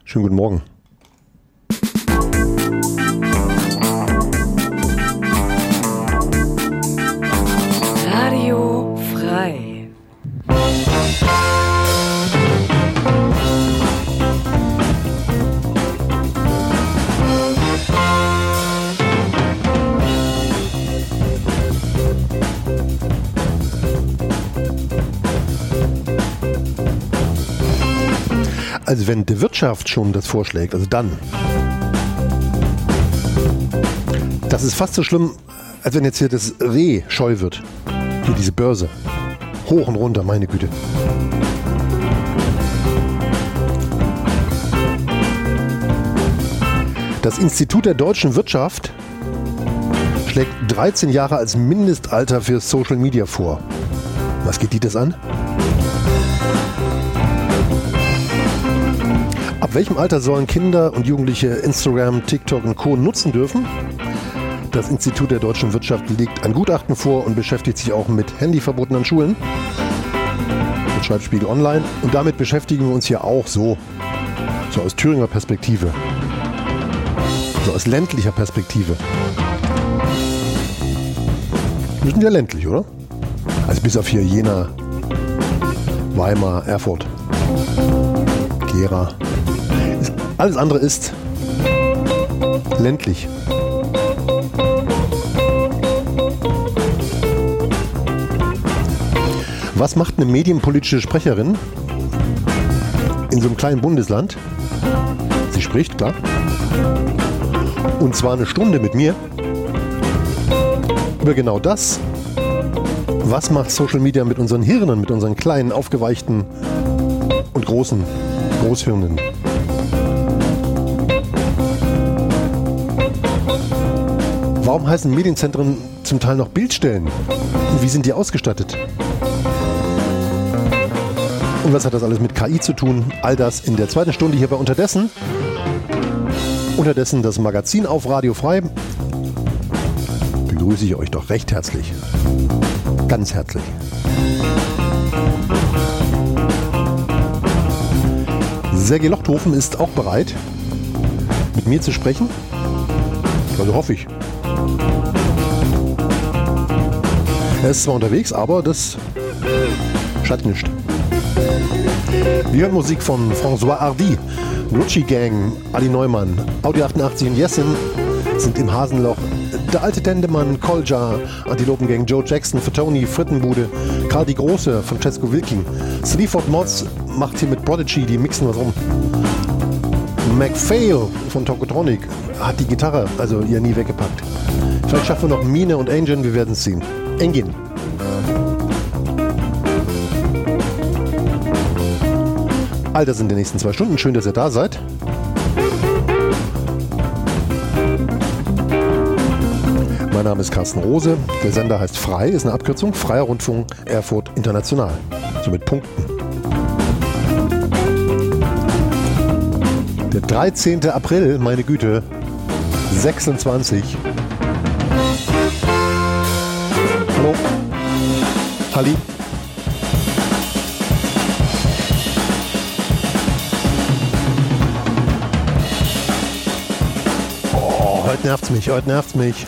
Schönen guten Morgen. Radio frei. Also wenn die Wirtschaft schon das vorschlägt, also dann. Das ist fast so schlimm, als wenn jetzt hier das Reh scheu wird. Hier diese Börse. Hoch und runter, meine Güte. Das Institut der deutschen Wirtschaft schlägt 13 Jahre als Mindestalter für Social Media vor. Was geht die das an? Ab welchem Alter sollen Kinder und Jugendliche Instagram, TikTok und Co. nutzen dürfen? Das Institut der deutschen Wirtschaft legt ein Gutachten vor und beschäftigt sich auch mit Handyverboten an Schulen. Das schreibt Spiegel Online. Und damit beschäftigen wir uns hier auch so aus Thüringer Perspektive. So aus ländlicher Perspektive. Wir sind ja ländlich, oder? Also bis auf hier Jena, Weimar, Erfurt, Gera. Alles andere ist ländlich. Was macht eine medienpolitische Sprecherin in so einem kleinen Bundesland? Sie spricht, klar. Und zwar eine Stunde mit mir über genau das. Was macht Social Media mit unseren Hirnen, mit unseren kleinen, aufgeweichten und großen Großhirnen? Warum heißen Medienzentren zum Teil noch Bildstellen? Und wie sind die ausgestattet? Und was hat das alles mit KI zu tun? All das in der zweiten Stunde hier bei Unterdessen. Unterdessen das Magazin auf Radio Frei. Begrüße ich euch doch recht herzlich. Ganz herzlich. Sergej Lochthofen ist auch bereit, mit mir zu sprechen. Also hoffe ich. Er ist zwar unterwegs, aber das schadet nicht. Wir hören Musik von François Hardy, Lucci Gang, Ali Neumann, Audi 88 und Jessin sind im Hasenloch. Der alte Tendemann, Kolja, Antilopengang, Joe Jackson, Fatoni, Frittenbude, Karl die Große, Francesco Wilking, Sleaford Mods macht hier mit Prodigy, die mixen was rum. McPhail von Tokotronic hat die Gitarre, also ihr nie weggepackt. Vielleicht schaffen wir noch Mine und Engine, wir werden es sehen. Engin. All das in den nächsten 2 Stunden. Schön, dass ihr da seid. Mein Name ist Carsten Rose. Der Sender heißt Frei, ist eine Abkürzung. Freier Rundfunk Erfurt International. So mit Punkten. Der 13. April, meine Güte, 26. Hallo. Halli. Oh, heute nervt's mich.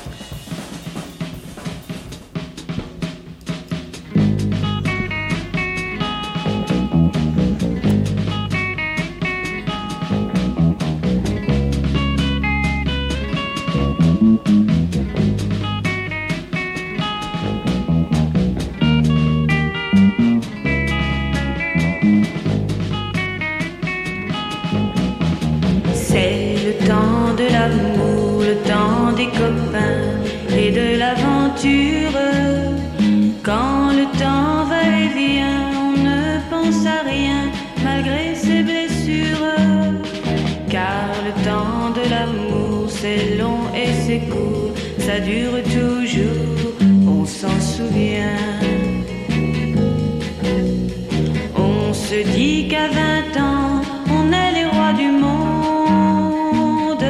Ça dure toujours, on s'en souvient. On se dit qu'à 20 ans, on est les rois du monde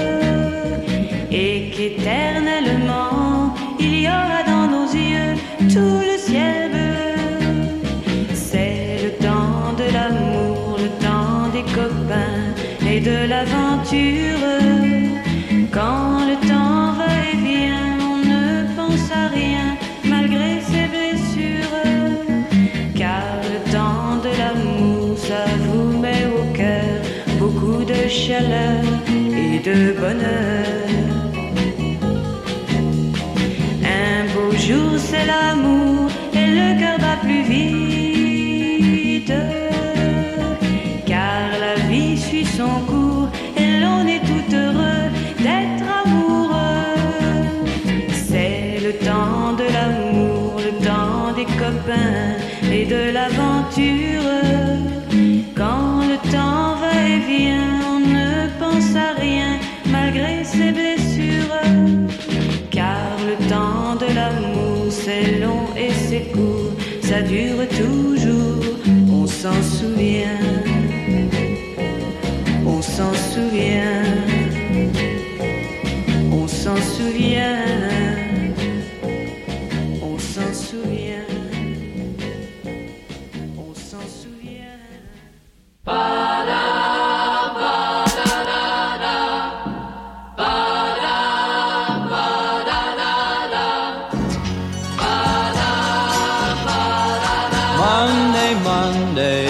et qu'éternellement, il y aura dans nos yeux tout le ciel bleu. C'est le temps de l'amour, le temps des copains. et de l'aventure. Quand le temps va et vient, on ne pense à rien malgré ses blessures. Car le temps de l'amour, ça vous met au cœur beaucoup de chaleur et de bonheur. Un beau jour c'est l'amour et le cœur bat plus vite, car la vie suit son cours et l'on est tout heureux d'être amoureux. C'est le temps de l'amour, le temps des copains et de l'aventure. Quand le temps va et vient, on ne pense à rien malgré ses blessures. Car le temps de l'amour, c'est long et c'est court, ça dure toujours, on s'en souvient, on s'en souvient, on s'en souvient, on s'en souvient, on s'en souvient. Monday,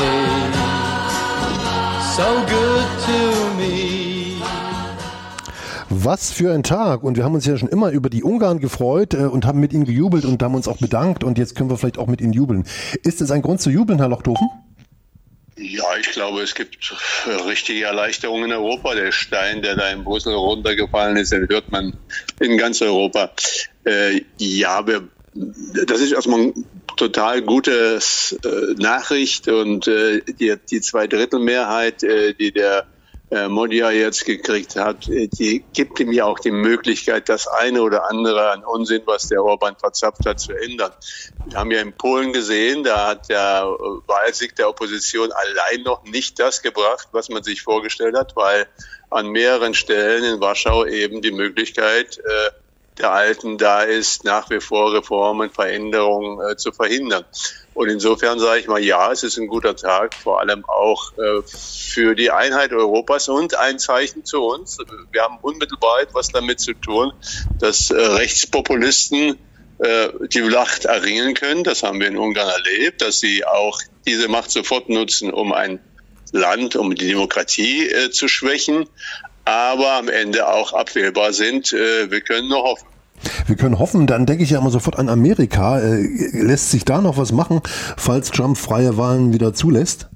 so good to me. Was für ein Tag. Und wir haben uns ja schon immer über die Ungarn gefreut und haben mit ihnen gejubelt und haben uns auch bedankt. Und jetzt können wir vielleicht auch mit ihnen jubeln. Ist es ein Grund zu jubeln, Herr Lochthofen? Ja, ich glaube, es gibt richtige Erleichterungen in Europa. Der Stein, der da in Brüssel runtergefallen ist, den hört man in ganz Europa. Das ist erstmal eine total gute Nachricht und die Zweidrittelmehrheit, die der Modia jetzt gekriegt hat, die gibt ihm ja auch die Möglichkeit, das eine oder andere an Unsinn, was der Orban verzapft hat, zu ändern. Wir haben ja in Polen gesehen, da hat der Wahlsieg der Opposition allein noch nicht das gebracht, was man sich vorgestellt hat, weil an mehreren Stellen in Warschau eben die Möglichkeit der Alten da ist, nach wie vor Reformen, Veränderungen zu verhindern. Und insofern sage ich mal, ja, es ist ein guter Tag, vor allem auch für die Einheit Europas und ein Zeichen zu uns. Wir haben unmittelbar etwas damit zu tun, dass Rechtspopulisten die Macht erringen können. Das haben wir in Ungarn erlebt, dass sie auch diese Macht sofort nutzen, um ein Land, um die Demokratie zu schwächen, aber am Ende auch abwählbar sind. Wir können nur hoffen. Wir können hoffen, dann denke ich ja immer sofort an Amerika. Lässt sich da noch was machen, falls Trump freie Wahlen wieder zulässt?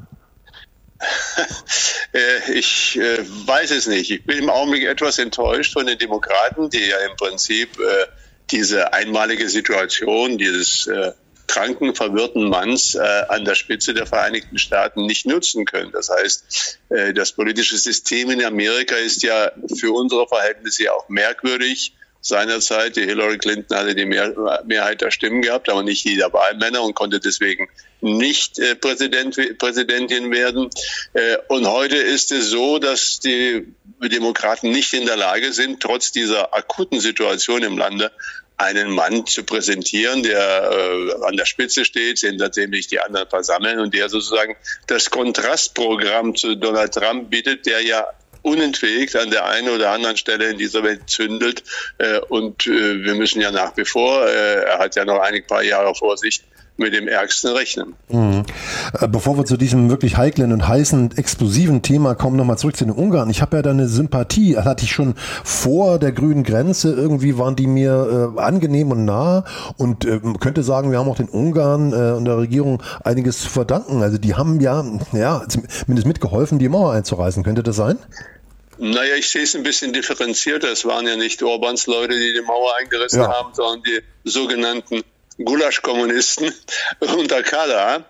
Ich weiß es nicht. Ich bin im Augenblick etwas enttäuscht von den Demokraten, die ja im Prinzip diese einmalige Situation dieses kranken, verwirrten Manns an der Spitze der Vereinigten Staaten nicht nutzen können. Das heißt, das politische System in Amerika ist ja für unsere Verhältnisse ja auch merkwürdig. Seinerzeit, die Hillary Clinton hatte die Mehrheit der Stimmen gehabt, aber nicht die der Wahlmänner und konnte deswegen nicht Präsidentin werden. Und heute ist es so, dass die Demokraten nicht in der Lage sind, trotz dieser akuten Situation im Lande, einen Mann zu präsentieren, der an der Spitze steht, hinter dem sich die anderen versammeln und der sozusagen das Kontrastprogramm zu Donald Trump bietet, der ja unentwegt an der einen oder anderen Stelle in dieser Welt zündelt. Und wir müssen ja nach wie vor, er hat ja noch ein paar Jahre vor sich, mit dem Ärgsten rechnen. Mhm. Bevor wir zu diesem wirklich heiklen und heißen, explosiven Thema kommen, nochmal zurück zu den Ungarn. Ich habe ja da eine Sympathie, das hatte ich schon vor der grünen Grenze, irgendwie waren die mir angenehm und nah und könnte sagen, wir haben auch den Ungarn und der Regierung einiges zu verdanken. Also die haben ja zumindest mitgeholfen, die Mauer einzureißen. Könnte das sein? Naja, ich sehe es ein bisschen differenzierter. Es waren ja nicht Orbans Leute, die die Mauer eingerissen haben, sondern die sogenannten Gulasch-Kommunisten unter Kala,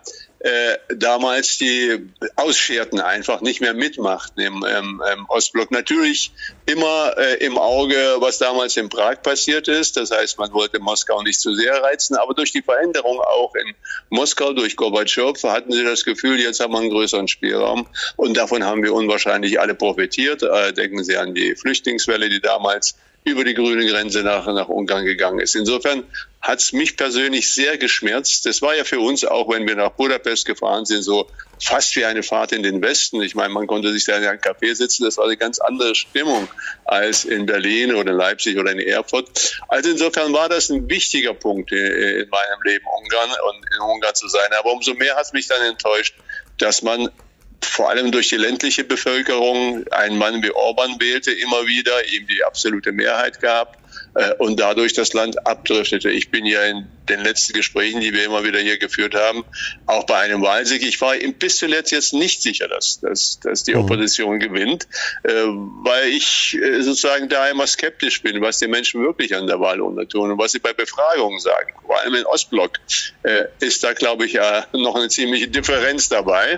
damals die Ausscherten einfach nicht mehr mitmachten im Ostblock. Natürlich immer im Auge, was damals in Prag passiert ist. Das heißt, man wollte Moskau nicht zu sehr reizen. Aber durch die Veränderung auch in Moskau, durch Gorbatschow, hatten sie das Gefühl, jetzt haben wir einen größeren Spielraum. Und davon haben wir unwahrscheinlich alle profitiert. Denken Sie an die Flüchtlingswelle, die damals über die grüne Grenze nach Ungarn gegangen ist. Insofern hat es mich persönlich sehr geschmerzt. Das war ja für uns auch, wenn wir nach Budapest gefahren sind, so fast wie eine Fahrt in den Westen. Ich meine, man konnte sich da in einem Café sitzen, das war eine ganz andere Stimmung als in Berlin oder in Leipzig oder in Erfurt. Also insofern war das ein wichtiger Punkt in meinem Leben, Ungarn und in Ungarn zu sein. Aber umso mehr hat mich dann enttäuscht, dass man vor allem durch die ländliche Bevölkerung einen Mann wie Orban wählte, immer wieder, ihm die absolute Mehrheit gab und dadurch das Land abdriftete. Ich bin ja in den letzten Gesprächen, die wir immer wieder hier geführt haben, auch bei einem Wahlsieg. Ich war bis zuletzt jetzt nicht sicher, dass die Opposition gewinnt, weil ich sozusagen da immer skeptisch bin, was die Menschen wirklich an der Wahl tun und was sie bei Befragungen sagen. Vor allem im Ostblock ist da, glaube ich, noch eine ziemliche Differenz dabei.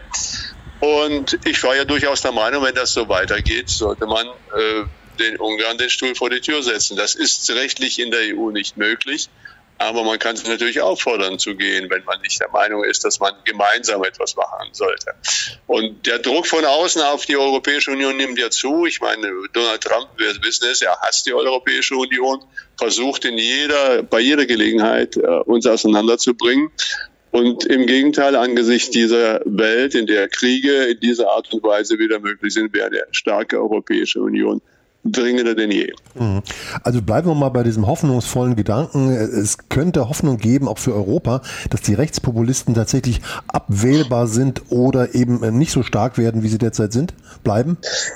Und ich war ja durchaus der Meinung, wenn das so weitergeht, sollte man den Ungarn den Stuhl vor die Tür setzen. Das ist rechtlich in der EU nicht möglich, aber man kann es natürlich auffordern zu gehen, wenn man nicht der Meinung ist, dass man gemeinsam etwas machen sollte. Und der Druck von außen auf die Europäische Union nimmt ja zu. Ich meine, Donald Trump, wir wissen es, er hasst die Europäische Union, versucht bei jeder Gelegenheit uns auseinanderzubringen. Und im Gegenteil, angesichts dieser Welt, in der Kriege in dieser Art und Weise wieder möglich sind, wäre eine starke Europäische Union dringender denn je. Also bleiben wir mal bei diesem hoffnungsvollen Gedanken. Es könnte Hoffnung geben, auch für Europa, dass die Rechtspopulisten tatsächlich abwählbar sind oder eben nicht so stark werden, wie sie derzeit bleiben?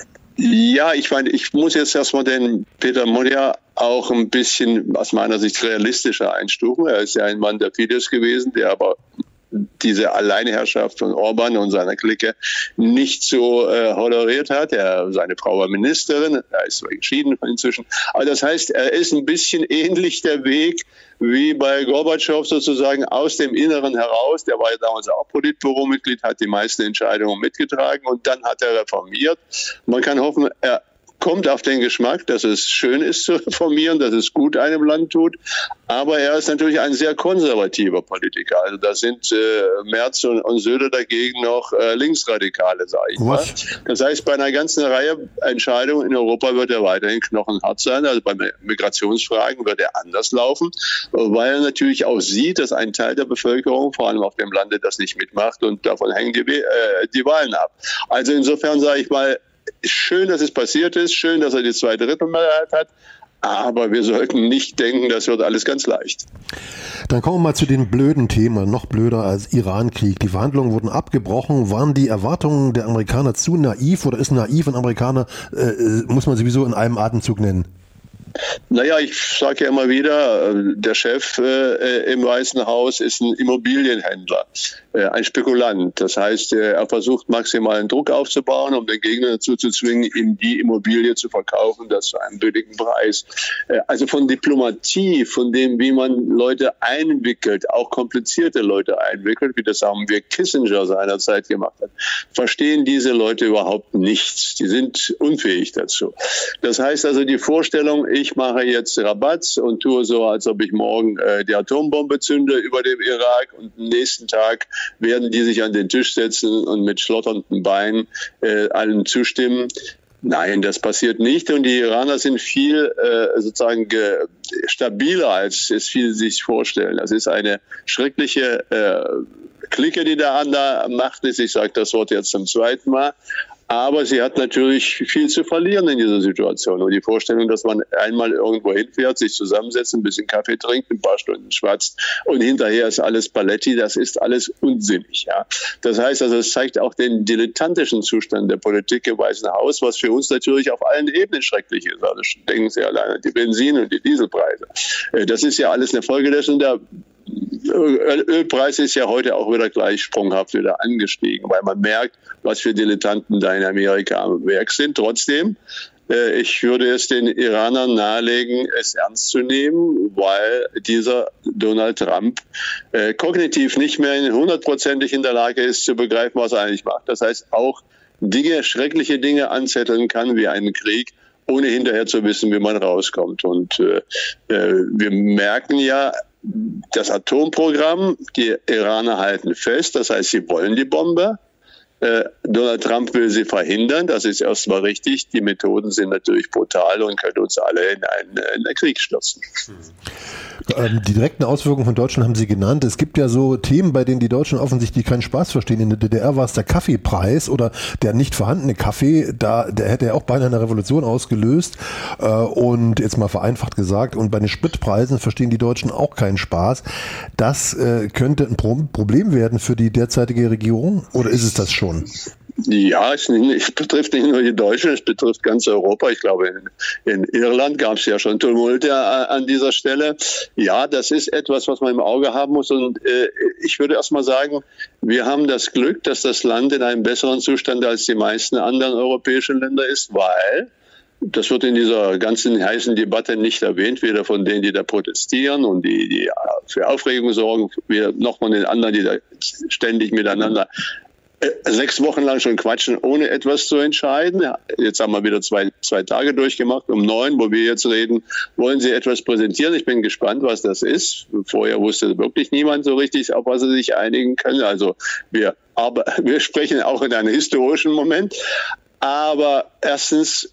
Ja, ich meine, ich muss jetzt erstmal den Peter Magyar auch ein bisschen aus meiner Sicht realistischer einstufen. Er ist ja ein Mann der Fidesz gewesen, der aber diese Alleinherrschaft von Orban und seiner Clique nicht so honoriert hat. Seine Frau war Ministerin, er ist geschieden inzwischen. Aber das heißt, er ist ein bisschen ähnlich der Weg wie bei Gorbatschow sozusagen aus dem Inneren heraus. Der war ja damals auch Politbüro-Mitglied, hat die meisten Entscheidungen mitgetragen und dann hat er reformiert. Man kann hoffen, er kommt auf den Geschmack, dass es schön ist zu reformieren, dass es gut einem Land tut. Aber er ist natürlich ein sehr konservativer Politiker. Also da sind Merz und Söder dagegen noch Linksradikale, sage ich mal. Das heißt, bei einer ganzen Reihe Entscheidungen in Europa wird er weiterhin knochenhart sein. Also bei Migrationsfragen wird er anders laufen, weil er natürlich auch sieht, dass ein Teil der Bevölkerung, vor allem auf dem Lande, das nicht mitmacht und davon hängen die Wahlen ab. Also insofern sage ich mal, schön, dass es passiert ist, schön, dass er die 2/3 hat, aber wir sollten nicht denken, das wird alles ganz leicht. Dann kommen wir mal zu den blöden Themen, noch blöder als Iran-Krieg. Die Verhandlungen wurden abgebrochen. Waren die Erwartungen der Amerikaner zu naiv oder ist naiv ein Amerikaner, muss man sowieso in einem Atemzug nennen? Naja, ich sage ja immer wieder, der Chef im Weißen Haus ist ein Immobilienhändler, ein Spekulant. Das heißt, er versucht maximalen Druck aufzubauen, um den Gegner dazu zu zwingen, ihm die Immobilie zu verkaufen, das zu einem billigen Preis. Also von Diplomatie, von dem, wie man Leute einwickelt, auch komplizierte Leute einwickelt, wie das haben wir Kissinger seinerzeit gemacht hat, verstehen diese Leute überhaupt nichts. Die sind unfähig dazu. Das heißt also, die Vorstellung, ich mache jetzt Rabatz und tue so, als ob ich morgen die Atombombe zünde über dem Irak und am nächsten Tag werden die sich an den Tisch setzen und mit schlotternden Beinen allen zustimmen. Nein, das passiert nicht und die Iraner sind viel sozusagen stabiler, als es viele sich vorstellen. Das ist eine schreckliche Clique, die da an der Macht ist. Ich sage das Wort jetzt zum zweiten Mal. Aber sie hat natürlich viel zu verlieren in dieser Situation. Und die Vorstellung, dass man einmal irgendwo hinfährt, sich zusammensetzt, ein bisschen Kaffee trinkt, ein paar Stunden schwatzt und hinterher ist alles Paletti, das ist alles unsinnig. Ja. Das heißt also, es zeigt auch den dilettantischen Zustand der Politik im Weißen Haus, was für uns natürlich auf allen Ebenen schrecklich ist. Also denken Sie allein an die Benzin- und die Dieselpreise. Das ist ja alles eine Folge dessen. Der Ölpreis ist ja heute auch wieder gleich sprunghaft wieder angestiegen, weil man merkt, was für Dilettanten da in Amerika am Werk sind. Trotzdem, ich würde es den Iranern nahelegen, es ernst zu nehmen, weil dieser Donald Trump kognitiv nicht mehr 100%ig in der Lage ist, zu begreifen, was er eigentlich macht. Das heißt, auch schreckliche Dinge anzetteln kann, wie einen Krieg, ohne hinterher zu wissen, wie man rauskommt. Und wir merken ja, das Atomprogramm, die Iraner halten fest, das heißt, sie wollen die Bombe. Donald Trump will sie verhindern, das ist erstmal richtig. Die Methoden sind natürlich brutal und können uns alle in einen Krieg stürzen. Die direkten Auswirkungen von Deutschland haben Sie genannt. Es gibt ja so Themen, bei denen die Deutschen offensichtlich keinen Spaß verstehen. In der DDR war es der Kaffeepreis oder der nicht vorhandene Kaffee. Der hätte ja auch beinahe eine Revolution ausgelöst. Und jetzt mal vereinfacht gesagt, und bei den Spritpreisen verstehen die Deutschen auch keinen Spaß. Das könnte ein Problem werden für die derzeitige Regierung, oder ist es das schon? Ja, es betrifft nicht nur die Deutschen, es betrifft ganz Europa. Ich glaube, in Irland gab es ja schon Tumulte an dieser Stelle. Ja, das ist etwas, was man im Auge haben muss. Und ich würde erst mal sagen, wir haben das Glück, dass das Land in einem besseren Zustand als die meisten anderen europäischen Länder ist, weil das wird in dieser ganzen heißen Debatte nicht erwähnt, weder von denen, die da protestieren und die für Aufregung sorgen, noch von den anderen, die da ständig miteinander 6 Wochen lang schon quatschen, ohne etwas zu entscheiden. Jetzt haben wir wieder zwei Tage durchgemacht. Um 9, wo wir jetzt reden, wollen sie etwas präsentieren. Ich bin gespannt, was das ist. Vorher wusste wirklich niemand so richtig, auf was sie sich einigen können. Also wir sprechen auch in einem historischen Moment. Aber erstens,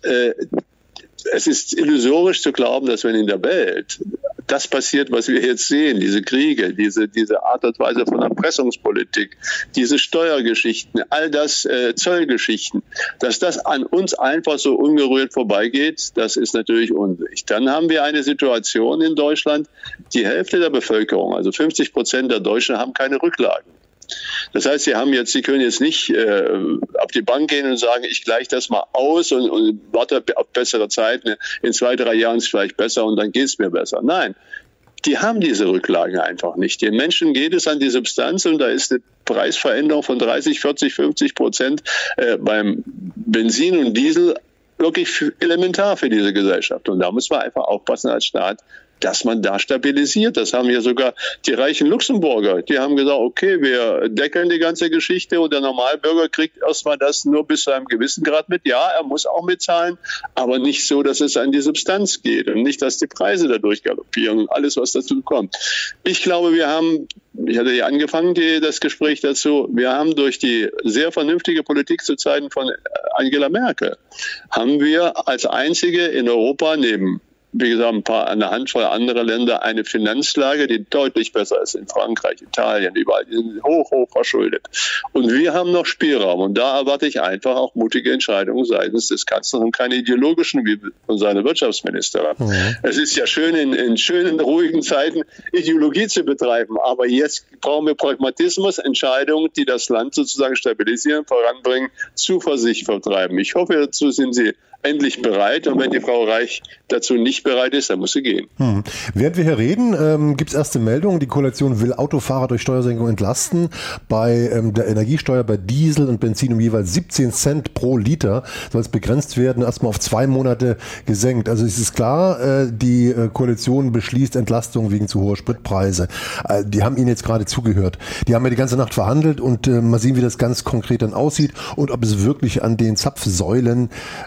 es ist illusorisch zu glauben, dass wenn in der Welt das passiert, was wir jetzt sehen, diese Kriege, diese Art und Weise von Erpressungspolitik, diese Steuergeschichten, all das Zollgeschichten, dass das an uns einfach so ungerührt vorbeigeht, das ist natürlich unsinnig. Dann haben wir eine Situation in Deutschland, die Hälfte der Bevölkerung, also 50% der Deutschen, haben keine Rücklagen. Das heißt, sie können jetzt nicht auf die Bank gehen und sagen, ich gleiche das mal aus und warte auf bessere Zeiten. In 2-3 Jahren ist es vielleicht besser und dann geht es mir besser. Nein, die haben diese Rücklagen einfach nicht. Den Menschen geht es an die Substanz und da ist eine Preisveränderung von 30, 40, 50% beim Benzin und Diesel wirklich elementar für diese Gesellschaft. Und da muss man einfach aufpassen als Staat, dass man da stabilisiert. Das haben ja sogar die reichen Luxemburger. Die haben gesagt, okay, wir deckeln die ganze Geschichte und der Normalbürger kriegt erstmal das nur bis zu einem gewissen Grad mit. Ja, er muss auch mitzahlen, aber nicht so, dass es an die Substanz geht und nicht, dass die Preise dadurch galoppieren und alles, was dazu kommt. Ich glaube, ich hatte ja angefangen, das Gespräch dazu, wir haben durch die sehr vernünftige Politik zu Zeiten von Angela Merkel, haben wir als einzige in Europa neben, wie gesagt, eine Handvoll anderer Länder eine Finanzlage, die deutlich besser ist in Frankreich, Italien, überall, die sind hoch verschuldet. Und wir haben noch Spielraum und da erwarte ich einfach auch mutige Entscheidungen seitens des Kanzlers und keine ideologischen wie von seiner Wirtschaftsministerin. Mhm. Es ist ja schön, in schönen, ruhigen Zeiten Ideologie zu betreiben, aber jetzt brauchen wir Pragmatismus, Entscheidungen, die das Land sozusagen stabilisieren, voranbringen, Zuversicht vertreiben. Ich hoffe, dazu sind Sie endlich bereit. Und wenn die Frau Reich dazu nicht bereit ist, dann muss sie gehen. Während wir hier reden, gibt es erste Meldungen. Die Koalition will Autofahrer durch Steuersenkung entlasten. Bei der Energiesteuer bei Diesel und Benzin um jeweils 17 Cent pro Liter soll es begrenzt werden, erstmal auf 2 Monate gesenkt. Also es ist klar, die Koalition beschließt Entlastung wegen zu hoher Spritpreise. Die haben Ihnen jetzt gerade zugehört. Die haben ja die ganze Nacht verhandelt und mal sehen, wie das ganz konkret dann aussieht und ob es wirklich an den Zapfsäulen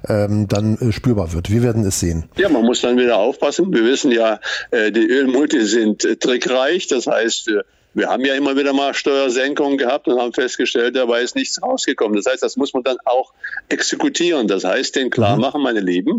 dann spürbar wird. Wir werden es sehen. Ja, man muss dann wieder aufpassen. Wir wissen ja, die Ölmulti sind trickreich. Das heißt, wir haben ja immer wieder mal Steuersenkungen gehabt und haben festgestellt, dabei ist nichts rausgekommen. Das heißt, das muss man dann auch exekutieren. Das heißt, denen klar machen, meine Lieben,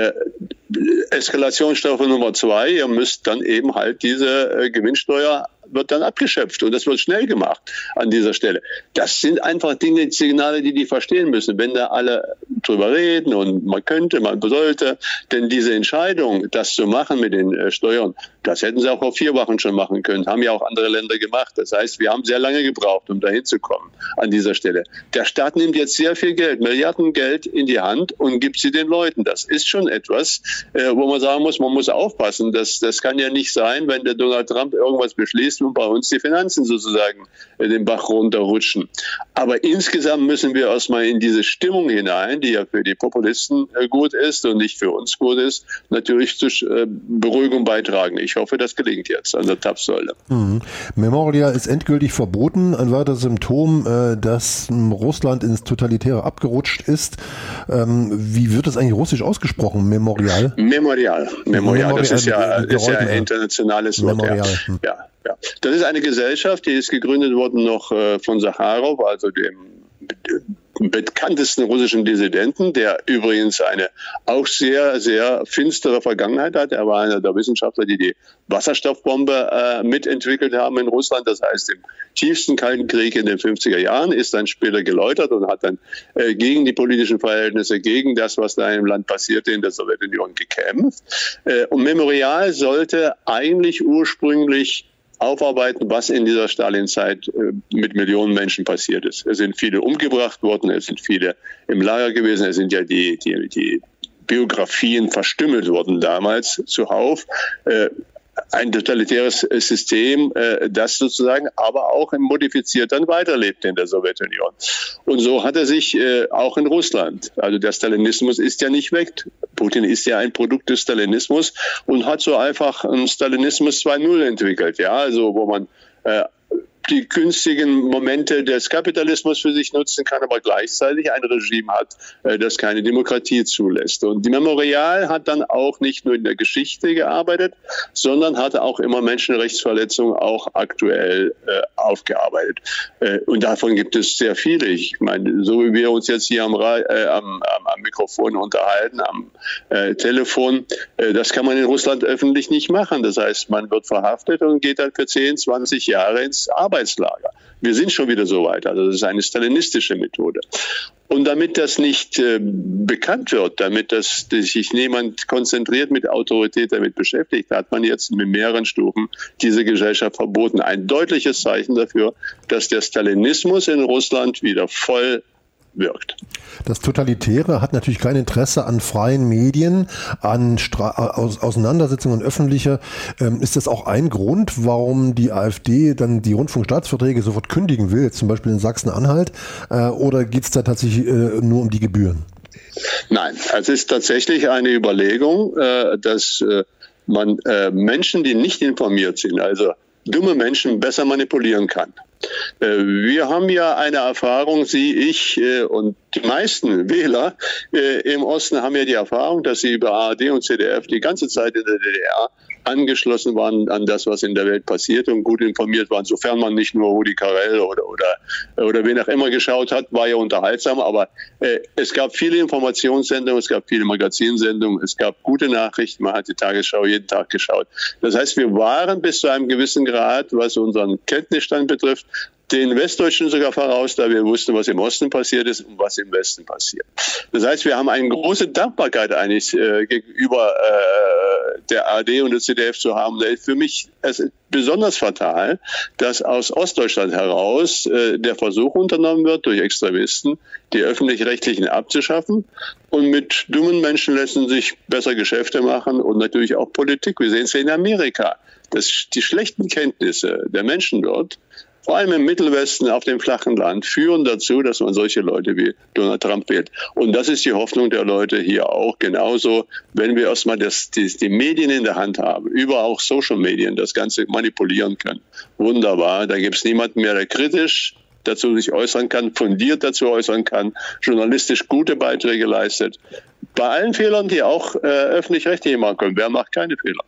Eskalationsstufe Nummer 2, ihr müsst dann eben halt diese Gewinnsteuer wird dann abgeschöpft und das wird schnell gemacht an dieser Stelle. Das sind einfach Dinge, Signale, die verstehen müssen. Wenn da alle drüber reden und man könnte, man sollte, denn diese Entscheidung, das zu machen mit den Steuern, das hätten sie auch vor 4 Wochen schon machen können, haben ja auch andere Länder gemacht. Das heißt, wir haben sehr lange gebraucht, um dahin zu kommen an dieser Stelle. Der Staat nimmt jetzt sehr viel Geld, Milliarden Geld in die Hand und gibt sie den Leuten. Das ist schon etwas, wo man sagen muss, man muss aufpassen. Das kann ja nicht sein, wenn der Donald Trump irgendwas beschließt und bei uns die Finanzen sozusagen den Bach runterrutschen. Aber insgesamt müssen wir erstmal in diese Stimmung hinein, die ja für die Populisten gut ist und nicht für uns gut ist, natürlich zur Beruhigung beitragen. Ich hoffe, das gelingt jetzt an der Zapfsäule. Memorial ist endgültig verboten. Ein weiteres Symptom, dass Russland ins Totalitäre abgerutscht ist. Wie wird das eigentlich russisch ausgesprochen? Memorial? Memorial. Das ist ja ein internationales Wort. Ja. Das ist eine Gesellschaft, die ist gegründet worden noch von Sacharow, also dem bekanntesten russischen Dissidenten, der übrigens eine auch sehr, sehr finstere Vergangenheit hat. Er war einer der Wissenschaftler, die die Wasserstoffbombe mitentwickelt haben in Russland. Das heißt, im tiefsten Kalten Krieg in den 50er Jahren ist dann später geläutert und hat dann gegen die politischen Verhältnisse, gegen das, was da im Land passierte, in der Sowjetunion gekämpft. Und Memorial sollte eigentlich ursprünglich aufarbeiten, was in dieser Stalinzeit mit Millionen Menschen passiert ist. Es sind viele umgebracht worden, es sind viele im Lager gewesen, es sind ja die Biografien verstümmelt worden damals zuhauf. Ein totalitäres System, das sozusagen aber auch modifiziert dann weiterlebt in der Sowjetunion. Und so hat er sich auch in Russland, also der Stalinismus ist ja nicht weg. Putin ist ja ein Produkt des Stalinismus und hat so einfach einen Stalinismus 2.0 entwickelt, ja, also wo man die günstigen Momente des Kapitalismus für sich nutzen kann, aber gleichzeitig ein Regime hat, das keine Demokratie zulässt. Und die Memorial hat dann auch nicht nur in der Geschichte gearbeitet, sondern hat auch immer Menschenrechtsverletzungen auch aktuell aufgearbeitet. Und davon gibt es sehr viele. Ich meine, so wie wir uns jetzt hier am Mikrofon unterhalten, am Telefon, das kann man in Russland öffentlich nicht machen. Das heißt, man wird verhaftet und geht dann für 10, 20 Jahre ins Arbeitslager. Wir sind schon wieder so weit. Also das ist eine stalinistische Methode. Und damit das nicht bekannt wird, damit sich niemand konzentriert mit Autorität damit beschäftigt, hat man jetzt mit mehreren Stufen diese Gesellschaft verboten. Ein deutliches Zeichen dafür, dass der Stalinismus in Russland wieder voll wirkt. Das Totalitäre hat natürlich kein Interesse an freien Medien, an Auseinandersetzungen öffentlicher. Ist das auch ein Grund, warum die AfD dann die Rundfunkstaatsverträge sofort kündigen will, zum Beispiel in Sachsen-Anhalt? Oder geht es da tatsächlich nur um die Gebühren? Nein, es ist tatsächlich eine Überlegung, dass man Menschen, die nicht informiert sind, also dumme Menschen, besser manipulieren kann. Wir haben ja eine Erfahrung, Sie, ich und die meisten Wähler im Osten haben ja die Erfahrung, dass sie über ARD und ZDF die ganze Zeit in der DDR angeschlossen waren an das, was in der Welt passiert und gut informiert waren, sofern man nicht nur Rudi Carrell oder wen auch immer geschaut hat, war ja unterhaltsam, aber es gab viele Informationssendungen, es gab viele Magazinsendungen, es gab gute Nachrichten, man hat die Tagesschau jeden Tag geschaut. Das heißt, wir waren bis zu einem gewissen Grad, was unseren Kenntnisstand betrifft, den Westdeutschen sogar voraus, da wir wussten, was im Osten passiert ist und was im Westen passiert. Das heißt, wir haben eine große Dankbarkeit eigentlich gegenüber der ARD und der ZDF zu haben. Für mich ist es besonders fatal, dass aus Ostdeutschland heraus der Versuch unternommen wird, durch Extremisten die Öffentlich-Rechtlichen abzuschaffen. Und mit dummen Menschen lassen sich besser Geschäfte machen und natürlich auch Politik. Wir sehen es ja in Amerika, dass die schlechten Kenntnisse der Menschen dort, vor allem im Mittelwesten, auf dem flachen Land, führen dazu, dass man solche Leute wie Donald Trump wählt. Und das ist die Hoffnung der Leute hier auch. Genauso, wenn wir erstmal die Medien in der Hand haben, über auch Social-Medien, das Ganze manipulieren können. Wunderbar, da gibt es niemanden mehr, der kritisch dazu sich äußern kann, fundiert dazu äußern kann, journalistisch gute Beiträge leistet. Bei allen Fehlern, die auch öffentlich-rechtlich machen können. Wer macht keine Fehler?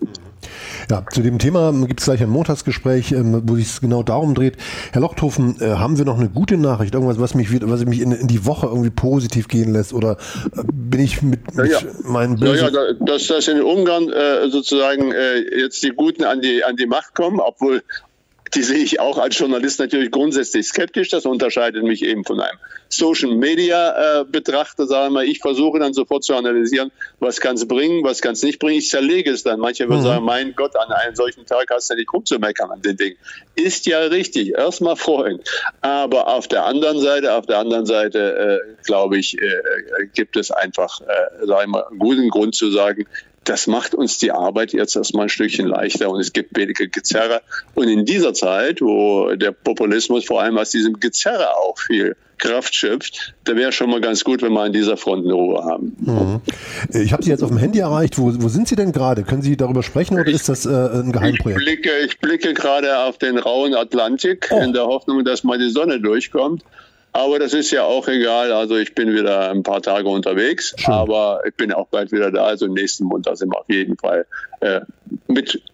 Ja, zu dem Thema gibt es gleich ein Montagsgespräch, wo sich es genau darum dreht. Herr Lochthofen, haben wir noch eine gute Nachricht? Irgendwas, was mich in die Woche irgendwie positiv gehen lässt? Oder bin ich mit meinen bösen... Dass in Ungarn sozusagen jetzt die Guten an die Macht kommen, obwohl... Die sehe ich auch als Journalist natürlich grundsätzlich skeptisch. Das unterscheidet mich eben von einem Social-Media-Betrachter. Sagen wir, ich versuche dann sofort zu analysieren, was kann es bringen, was kann es nicht bringen. Ich zerlege es dann. Manche würden sagen, mein Gott, an einem solchen Tag hast du nicht rumzumeckern an den Dingen. Ist ja richtig, erstmal freuen. Aber auf der anderen Seite, glaube ich, gibt es einfach, sagen wir, einen guten Grund zu sagen, das macht uns die Arbeit jetzt erstmal ein Stückchen leichter und es gibt weniger Gezerre. Und in dieser Zeit, wo der Populismus vor allem aus diesem Gezerre auch viel Kraft schöpft, da wäre schon mal ganz gut, wenn wir an dieser Front eine Ruhe haben. Mhm. Ich habe Sie jetzt auf dem Handy erreicht. Wo sind Sie denn gerade? Können Sie darüber sprechen oder ist das ein Geheimprojekt? Ich blicke gerade auf den rauen Atlantik in der Hoffnung, dass mal die Sonne durchkommt. Aber das ist ja auch egal. Also ich bin wieder ein paar Tage unterwegs, aber ich bin auch bald wieder da. Also nächsten Montag sind wir auf jeden Fall mit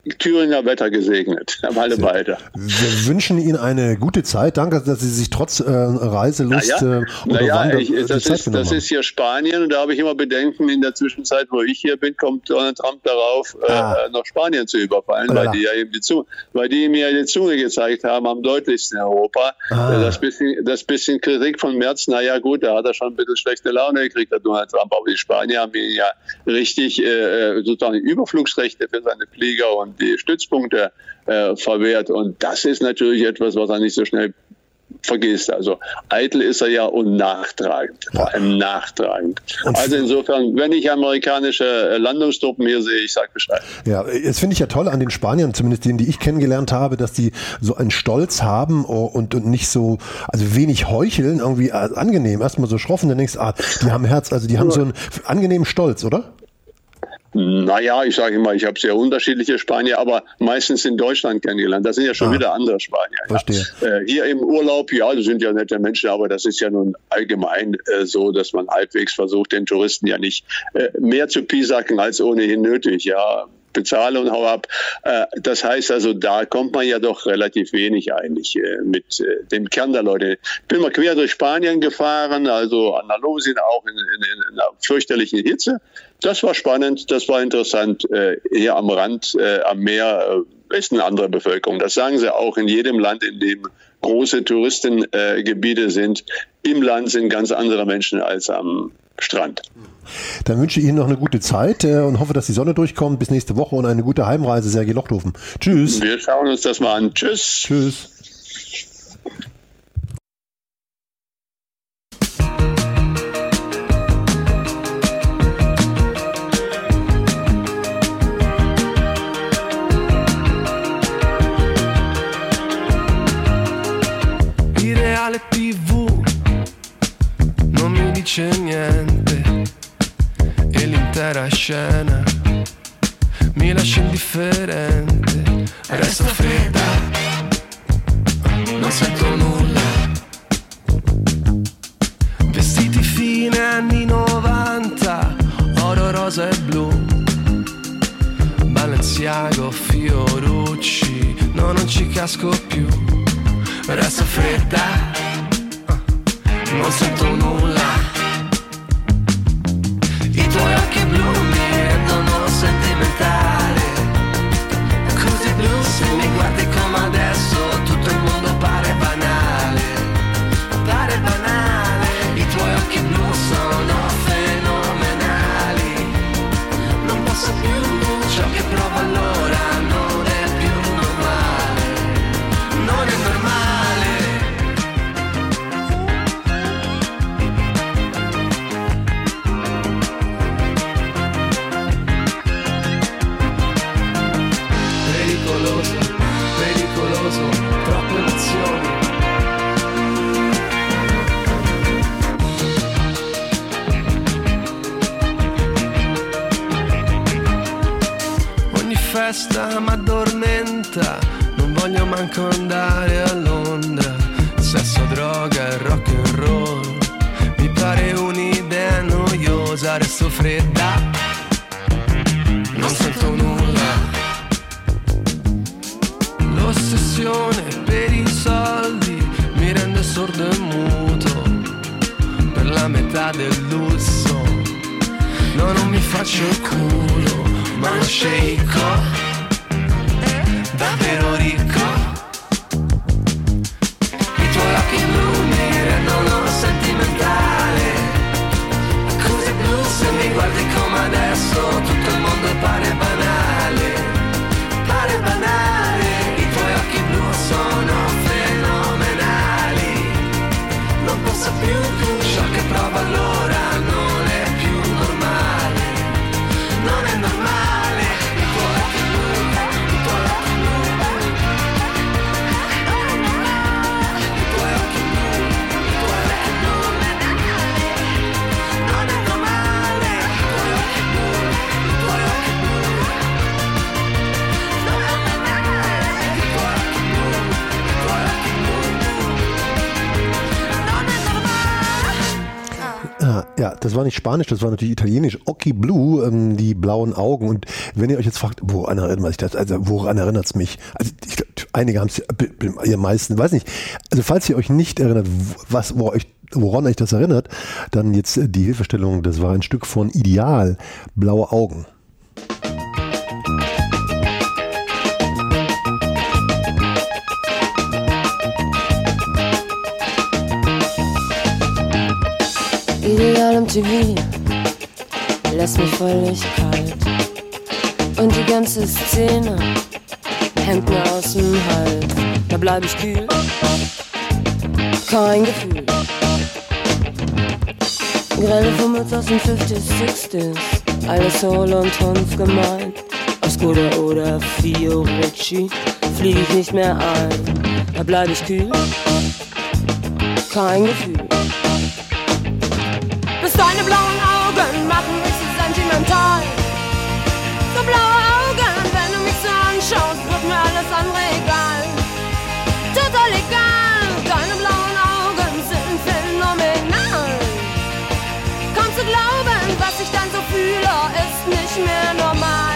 Thüringer Wetter gesegnet. Alle beide. Wir wünschen Ihnen eine gute Zeit. Danke, dass Sie sich trotz Reiselust das ist hier Spanien und da habe ich immer Bedenken, in der Zwischenzeit, wo ich hier bin, kommt Donald Trump darauf, noch Spanien zu überfallen, weil die ja eben die mir die Zunge gezeigt haben, am deutlichsten in Europa. Das bisschen Kritik von Merz, naja gut, da hat er schon ein bisschen schlechte Laune gekriegt, der Donald Trump, aber die Spanier haben ihn ja richtig sozusagen Überflugsrechte für seine Flieger und die Stützpunkte verwehrt. Und das ist natürlich etwas, was er nicht so schnell vergisst. Also eitel ist er ja und nachtragend. Vor allem nachtragend. Also insofern, wenn ich amerikanische Landungstruppen hier sehe, ich sage Bescheid. Ja, das finde ich ja toll an den Spaniern, zumindest denen, die ich kennengelernt habe, dass die so einen Stolz haben und nicht so, also wenig heucheln, irgendwie angenehm. Erstmal so schroff und dann denkst du, die haben Herz, also die haben so einen angenehmen Stolz, oder? Naja, ich sage immer, ich habe sehr unterschiedliche Spanier, aber meistens in Deutschland kennengelernt. Das sind ja schon wieder andere Spanier. Verstehe. Ja. Hier im Urlaub, ja, das sind ja nette Menschen, aber das ist ja nun allgemein so, dass man halbwegs versucht, den Touristen ja nicht mehr zu piesacken als ohnehin nötig. Ja, bezahle und hau ab. Das heißt also, da kommt man ja doch relativ wenig eigentlich mit dem Kern der Leute. Ich bin mal quer durch Spanien gefahren, also Andalusien auch in einer fürchterlichen Hitze. Das war spannend, das war interessant. Hier am Rand, am Meer ist eine andere Bevölkerung. Das sagen sie auch in jedem Land, in dem große Touristengebiete sind. Im Land sind ganz andere Menschen als am Strand. Dann wünsche ich Ihnen noch eine gute Zeit und hoffe, dass die Sonne durchkommt. Bis nächste Woche und eine gute Heimreise, Sergei Lochthofen. Tschüss. Wir schauen uns das mal an. Tschüss. Tschüss. Ideale TV non mi dice niente e l'intera scena mi lascia indifferente. Resto fredda, non sento nulla. Vestiti fine anni 90, oro, rosa e blu, Balenciaga, Fiorucci, no, non ci casco più. Resto fredda, non sento nulla. I tuoi occhi blu mi rendono sentimentale. Così blu, se mi guardi come adesso, tutto il mondo pare banale. Pare banale. I tuoi occhi blu sono fenomenali. Non posso più, ciò che provo allora non è più normale. Non è normale. Pericoloso, troppe emozioni. Ogni festa m'addormenta, non voglio manco andare a Londra. Sesso, droga e rock and roll mi pare un'idea noiosa. Resto fredda, non sento nulla. L'ossessione per i soldi mi rende sordo e muto. Per la metà del lusso no, non mi faccio il culo, ma lo sceicco davvero ricco. I tuoi occhi blu mi rendono sentimentale. Così blu, se mi guardi come adesso, tutto il mondo pare banale. Pare banale. Occhi blu sono fenomenali. Non posso più, ciò che provo allora non è più normale. Non è normale. I tuoi occhi blu, i tuoi occhi blu. das war nicht Spanisch, das war natürlich Italienisch. Occhi Blu, die blauen Augen. Und wenn ihr euch jetzt fragt, woran erinnert sich das? Also woran erinnert es mich? Also einige haben es, ihr meisten, weiß nicht. Also falls ihr euch nicht erinnert, woran euch das erinnert, dann jetzt die Hilfestellung, das war ein Stück von Ideal, blaue Augen. Ideal im TV lässt mich völlig kalt und die ganze Szene hängt mir aus dem Hals. Da bleib ich kühl, kein Gefühl. Grelle Fummels aus den 50s, 60s, alles Soul und Tanz gemeint. Auf Skoda oder Fiorucci flieg ich nicht mehr ein. Da bleib ich kühl, kein Gefühl. Deine blauen Augen machen mich so sentimental. So blaue Augen, wenn du mich so anschaust, wird mir alles andere egal. Total egal, deine blauen Augen sind phänomenal. Kaum zu glauben, was ich dann so fühle, ist nicht mehr normal.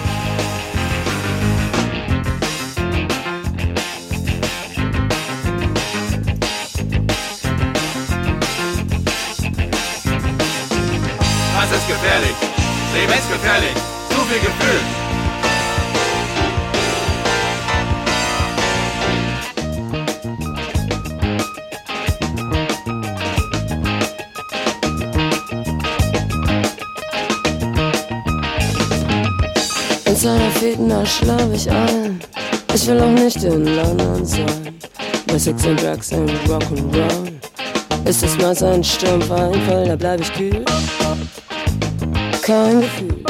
Das ist gefährlich, lebensgefährlich, zu viel Gefühl. In seiner Fäden schlaf ich ein. Ich will auch nicht in London sein. Bei Sex and Drugs and Rock'n'Roll ist es mal so ein Sturmfall, da bleib ich kühl. Kein Gefühl.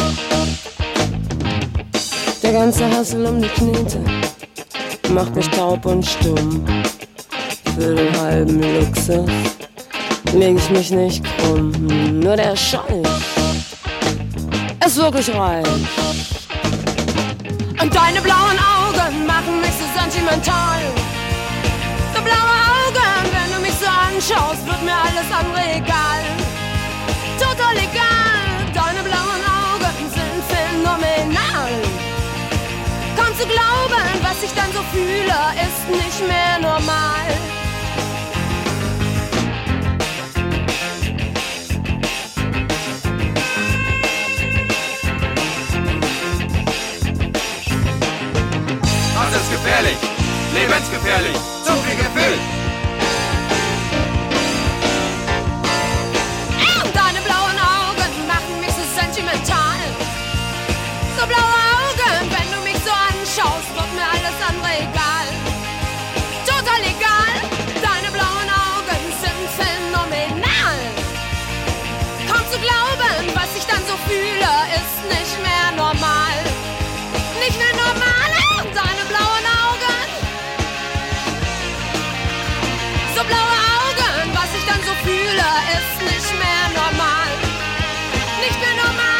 Der ganze Hassel um die Knete macht mich taub und stumm. Für den halben Luxus leg ich mich nicht krumm. Nur der Scheiß ist wirklich reich. Und deine blauen Augen machen mich so sentimental. So blaue Augen, wenn du mich so anschaust, wird mir alles andere egal. Total egal. Deine blauen Augen sind phänomenal. Kaum zu glauben, was ich dann so fühle, ist nicht mehr normal. Das ist gefährlich, lebensgefährlich, zu viel Gefühl. So blaue Augen, wenn du mich so anschaust, wird mir alles andere egal. Total egal, deine blauen Augen sind phänomenal. Kaum zu glauben, was ich dann so fühle, ist nicht mehr normal. Nicht mehr normal, deine blauen Augen. So blaue Augen, was ich dann so fühle, ist nicht mehr normal. Nicht mehr normal.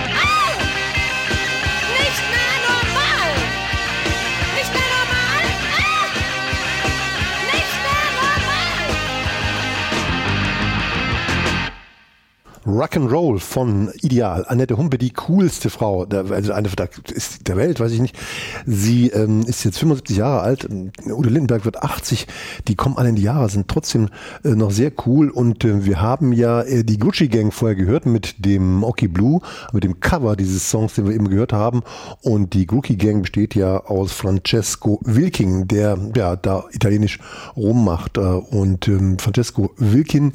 Rock'n'Roll von Ideal. Annette Humpe, die coolste Frau, also eine der Welt, weiß ich nicht. Sie ist jetzt 75 Jahre alt. Udo Lindenberg wird 80. Die kommen alle in die Jahre, sind trotzdem noch sehr cool. Und wir haben ja die Gucci Gang vorher gehört mit dem Occhi Blu, mit dem Cover dieses Songs, den wir eben gehört haben. Und die Gucci Gang besteht ja aus Francesco Wilking, der ja da italienisch rummacht. Und Francesco Wilking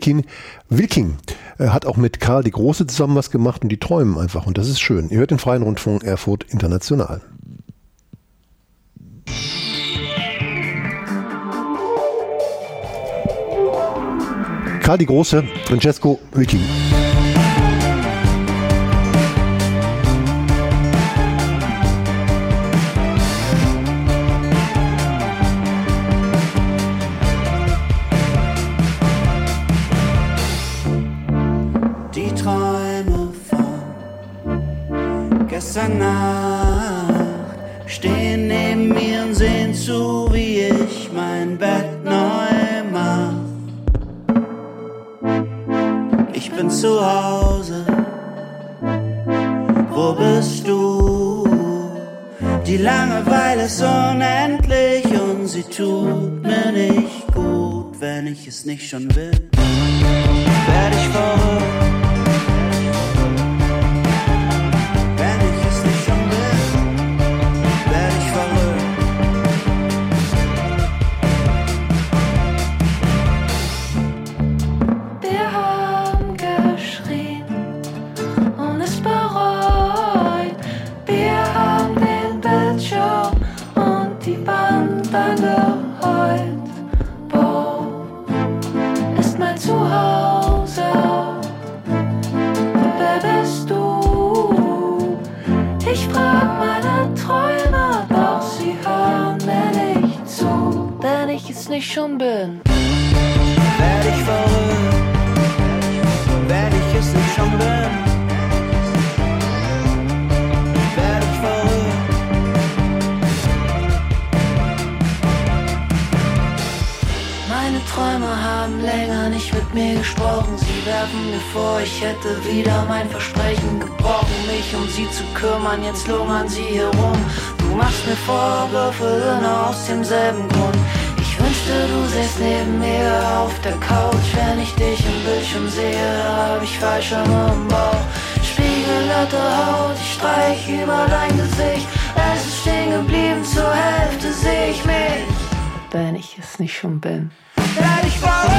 hat auch mit Karl die Große zusammen was gemacht und die träumen einfach. Und das ist schön. Ihr hört den Freien Rundfunk Erfurt International. Karl die Große, Francesco Wilking. Gestern Nacht stehen neben mir und sehen zu, wie ich mein Bett neu mach. Ich bin zu Hause? Wo bist du? Die Langeweile ist unendlich und sie tut mir nicht gut. Wenn ich es nicht schon will, werd ich verrückt. Wenn ich es nicht schon will, werd ich verrückt. Wir haben geschrien und es bereut. Wir haben den Bildschirm und die Wand angeheult. Wo ist mein Zuhause? Wer bist du? Ich frag meine Träume, doch sie hören mir nicht zu. Wenn ich es nicht schon bin, Werd ich verrückt, wenn ich es nicht schon bin. Werd ich verrückt. meine Träume haben länger nicht mit mir gesprochen. Sie werfen mir vor, ich hätte wieder mein Versprechen gebrochen. Mich um sie zu kümmern, jetzt lungern sie hier rum. Du machst mir Vorwürfe, nur aus demselben Grund. Ich wünschte, du säßt neben mir auf der Couch. Wenn ich dich im Bildschirm sehe, hab ich Fallschirme im Bauch. Spiegelglatte Haut, ich streich über dein Gesicht. Es ist stehen geblieben, zur Hälfte seh ich mich. Wenn ich es nicht schon bin, Werd ich verrückt.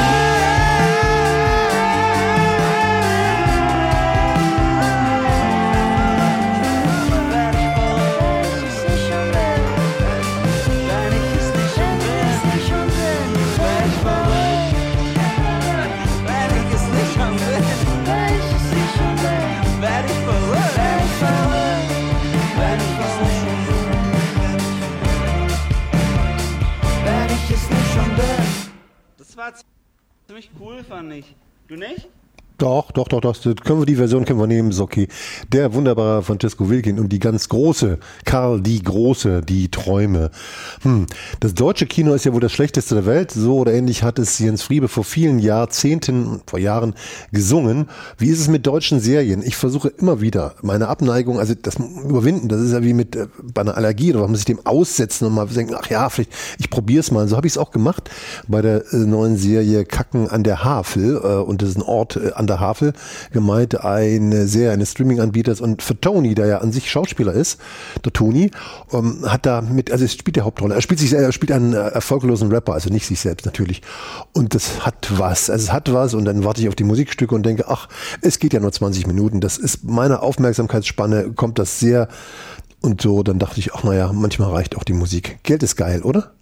Das war ziemlich cool, fand ich. Du nicht? Doch. Die Version können wir nehmen, ist okay. Der wunderbare Francesco Wilkin und die ganz große, Karl die Große, die Träume. Das deutsche Kino ist ja wohl das schlechteste der Welt. So oder ähnlich hat es Jens Friebe vor vielen vor Jahren gesungen. Wie ist es mit deutschen Serien? Ich versuche immer wieder meine Abneigung, also das Überwinden, das ist ja wie mit bei einer Allergie, oder man muss sich dem aussetzen und mal denken, ach ja, vielleicht, ich probier's mal. So habe ich es auch gemacht bei der neuen Serie Kacken an der Havel, und das ist ein Ort an der Havel gemeint, eine Serie eines Streaming-Anbieters, und für Tony, der ja an sich Schauspieler ist, der Tony, hat da also es spielt die Hauptrolle. Er spielt einen erfolglosen Rapper, also nicht sich selbst natürlich. Und das hat was. Also es hat was, und dann warte ich auf die Musikstücke und denke, ach, es geht ja nur 20 Minuten. Das ist meine Aufmerksamkeitsspanne, kommt das sehr, und so, dann dachte ich, ach naja, manchmal reicht auch die Musik. Geld ist geil, oder?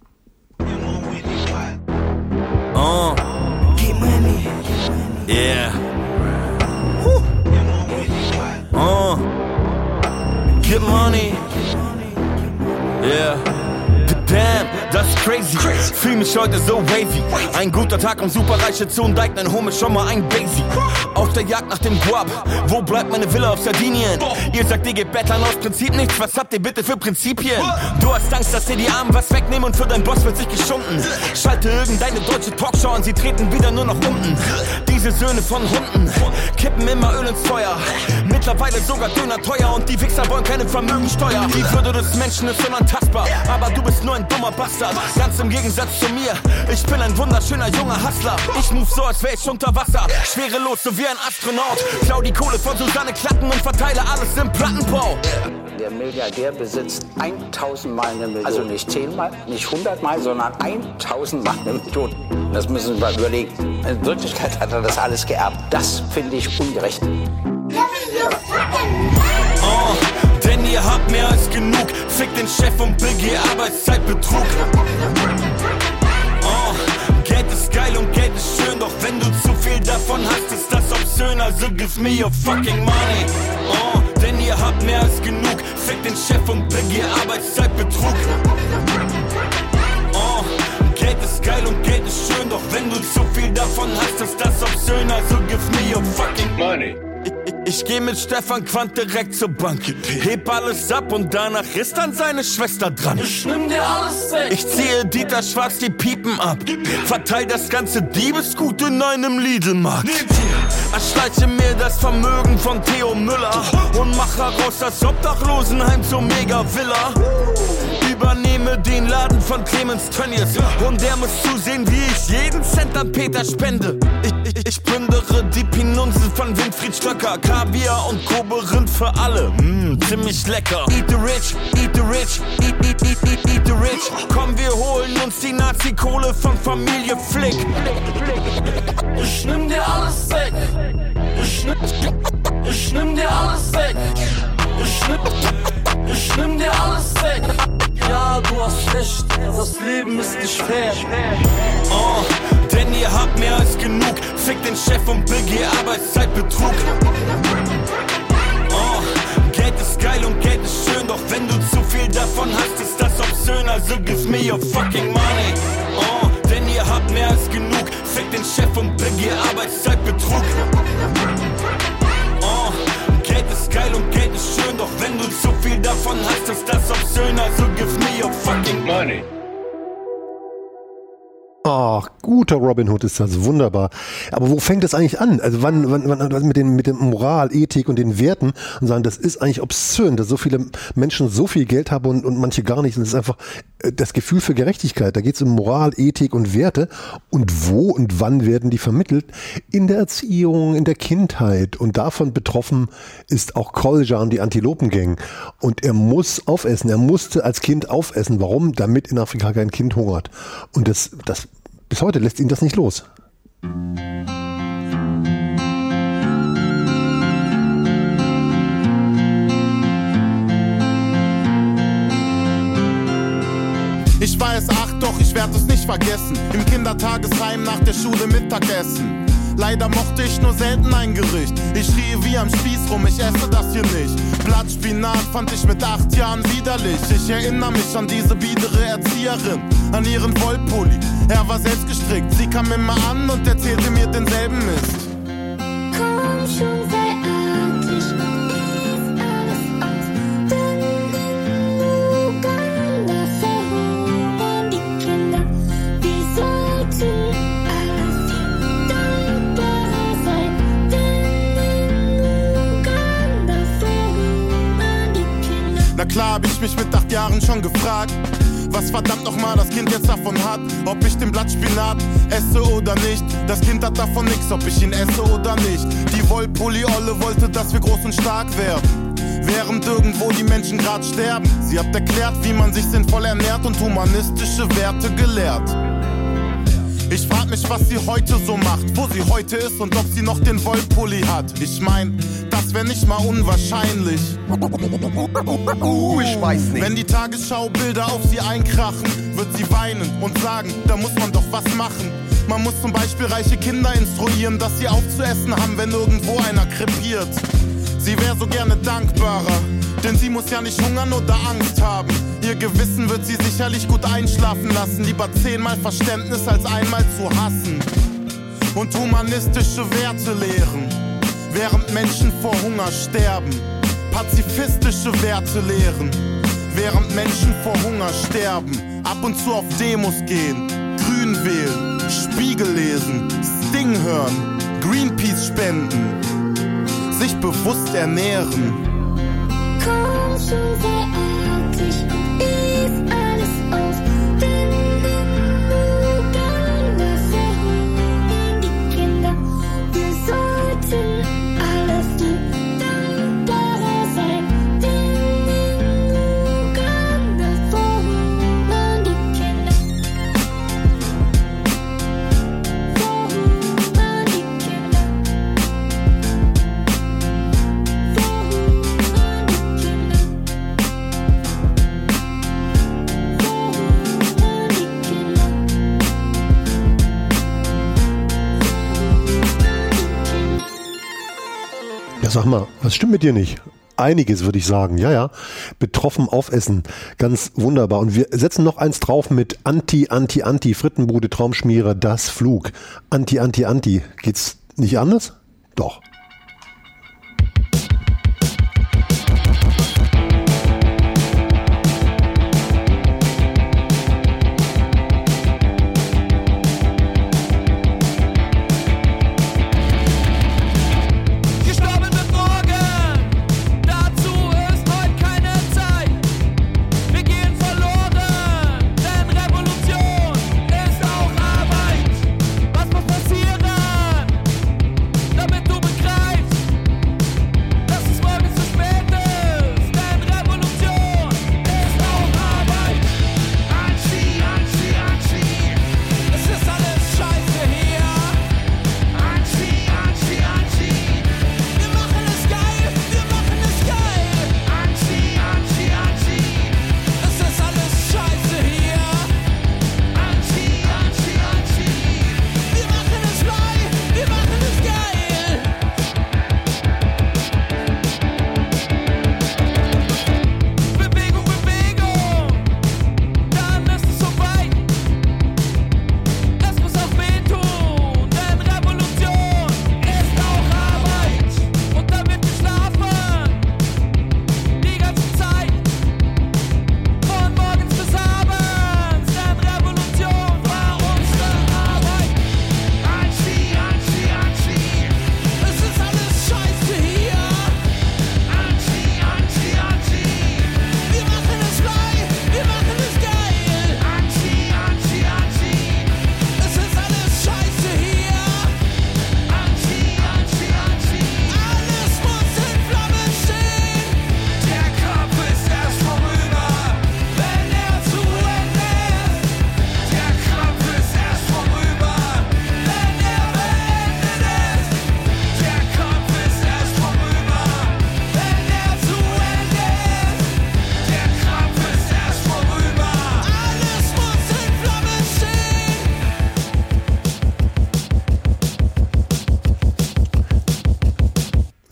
Oh. Yeah. Oh. Get money. Yeah. Damn, das ist crazy. Fühl mich heute so wavy. Ein guter Tag, um Superreiche zu enteignen. Hol mir schon mal ein Basie. Auf der Jagd nach dem Guap. Wo bleibt meine Villa auf Sardinien? Ihr sagt, ihr geht betteln aus Prinzip nichts. Was habt ihr bitte für Prinzipien? Du hast Angst, dass dir die Armen was wegnehmen und für dein Boss wird sich geschunden. Schalte irgendeine deutsche Talkshow und sie treten wieder nur nach unten. Diese Söhne von Hunden kippen immer Öl ins Feuer. Mittlerweile sogar Döner teuer und die Wichser wollen keine Vermögensteuer. Die Würde des Menschen ist unantastbar, aber du bist nur ein dummer Bastard. Ganz im Gegensatz zu mir, ich bin ein wunderschöner junger Hustler. Ich move so, als wär ich unter Wasser, schwerelos so wie ein Astronaut. Klau die Kohle von Susanne Klatten und verteile alles im Plattenbau. Der Milliardär besitzt 1000 Mal eine Million. Also nicht 10 Mal, nicht 100 Mal, sondern 1000 Mal eine Million. Das müssen wir mal überlegen. In Wirklichkeit hat er das alles geerbt. Das finde ich ungerecht. Oh, denn ihr habt mehr als genug. Fick den Chef und Biggie, Arbeitszeitbetrug. Oh, Geld ist geil und Geld ist schön, doch wenn du zu viel davon hast, ist das obszön. Also give me your fucking money. Oh, denn ihr habt mehr als genug. Fick den Chef und Biggie, Arbeitszeitbetrug. Oh, Geld ist geil und Geld ist schön, doch wenn du zu viel davon hast, ist das obszön. Also give me your fucking money. Ich geh mit Stefan Quandt direkt zur Bank. Heb alles ab und danach ist dann seine Schwester dran. Ich nimm dir alles weg. Ich ziehe Dieter Schwarz die Piepen ab. Verteil das ganze Diebesgut in einem Lidl-Markt. erschleiche mir das Vermögen von Theo Müller und mache raus das Obdachlosenheim zur Mega-Villa. Übernehme den Laden von Clemens Tönnies und der muss zusehen, wie ich jeden Cent an Peter spende. Ich plündere die Pinunzen von Winfried Stöcker, Kaviar und Kobe-Rind für alle, ziemlich lecker. Eat the rich, eat the rich, eat the rich. Komm, wir holen uns die Nazi-Kohle von Familie Flick. Ich nimm dir alles weg. Ich nimm dir alles weg. Ich nimm dir alles weg. Ja, du hast recht, das Leben ist nicht fair. Oh, denn ihr habt mehr als genug. Fick den Chef und Biggie, Arbeitszeitbetrug. Oh, Geld ist geil und Geld ist schön, doch wenn du zu viel davon hast, ist das obszön, also give me your fucking money. Oh, denn ihr habt mehr als genug. Fick den Chef und Biggie, Arbeitszeitbetrug. Oh, Geld ist geil und Geld ist schön, doch wenn du zu viel davon hast, ist das obszön, also give me your fucking money. Ach, guter Robin Hood ist das, wunderbar. Aber wo fängt das eigentlich an? Also wann mit dem Moral, Ethik und den Werten und sagen, das ist eigentlich obszön, dass so viele Menschen so viel Geld haben und manche gar nicht. Und das ist einfach das Gefühl für Gerechtigkeit. Da geht es um Moral, Ethik und Werte. Und wo und wann werden die vermittelt? In der Erziehung, in der Kindheit. Und davon betroffen ist auch Kolja und die Antilopengang. Und er muss aufessen. Er musste als Kind aufessen. Warum? Damit in Afrika kein Kind hungert. Und das bis heute lässt ihn das nicht los. Ich weiß, ach doch, ich werde es nicht vergessen. Im Kindertagesheim nach der Schule Mittagessen. Leider mochte ich nur selten ein Gericht. Ich schrie wie am Spieß rum, ich esse das hier nicht. Blattspinat fand ich mit 8 Jahren widerlich. Ich erinnere mich an diese biedere Erzieherin, an ihren Wollpulli. Er war selbst gestrickt, sie kam immer an und erzählte mir denselben Mist. Komm schon, sei artig, iss alles aus. Denn in Uganda verhungern die Kinder. Wir sollten alles dankbar sein. Denn in Uganda verhungern die Kinder. Na klar hab ich mich mit 8 Jahren schon gefragt, was verdammt nochmal das Kind jetzt davon hat. Ob ich den Blattspinat esse oder nicht. Das Kind hat davon nix, ob ich ihn esse oder nicht. Die Wollpulli-Olle wollte, dass wir groß und stark werden, während irgendwo die Menschen grad sterben. Sie hat erklärt, wie man sich sinnvoll ernährt und humanistische Werte gelehrt. Ich frag mich, was sie heute so macht, wo sie heute ist und ob sie noch den Wollpulli hat. Ich mein, das wär nicht mal unwahrscheinlich. Ich weiß nicht. Wenn die Tagesschau-Bilder auf sie einkrachen, wird sie weinen und sagen, da muss man doch was machen. Man muss zum Beispiel reiche Kinder instruieren, dass sie aufzuessen haben, wenn irgendwo einer krepiert. Sie wär so gerne dankbarer, denn sie muss ja nicht hungern oder Angst haben. Ihr Gewissen wird sie sicherlich gut einschlafen lassen. Lieber 10-mal Verständnis als einmal zu hassen. Und humanistische Werte lehren, während Menschen vor Hunger sterben. Pazifistische Werte lehren, während Menschen vor Hunger sterben. Ab und zu auf Demos gehen, Grün wählen, Spiegel lesen, Sting hören, Greenpeace spenden, sich bewusst ernähren. Komm schon, sei artig und iss alles auf. Denn in Uganda verhungern die Kinder. Wir sollten alles dankbar sein. Denn in Uganda verhungern die Kinder. Verhungern die Kinder. Sag mal, was stimmt mit dir nicht? Einiges, würde ich sagen. Ja. Betroffen aufessen. Ganz wunderbar. Und wir setzen noch eins drauf mit Anti. Frittenbude, Traumschmierer, das Flug. Anti. Geht's nicht anders? Doch.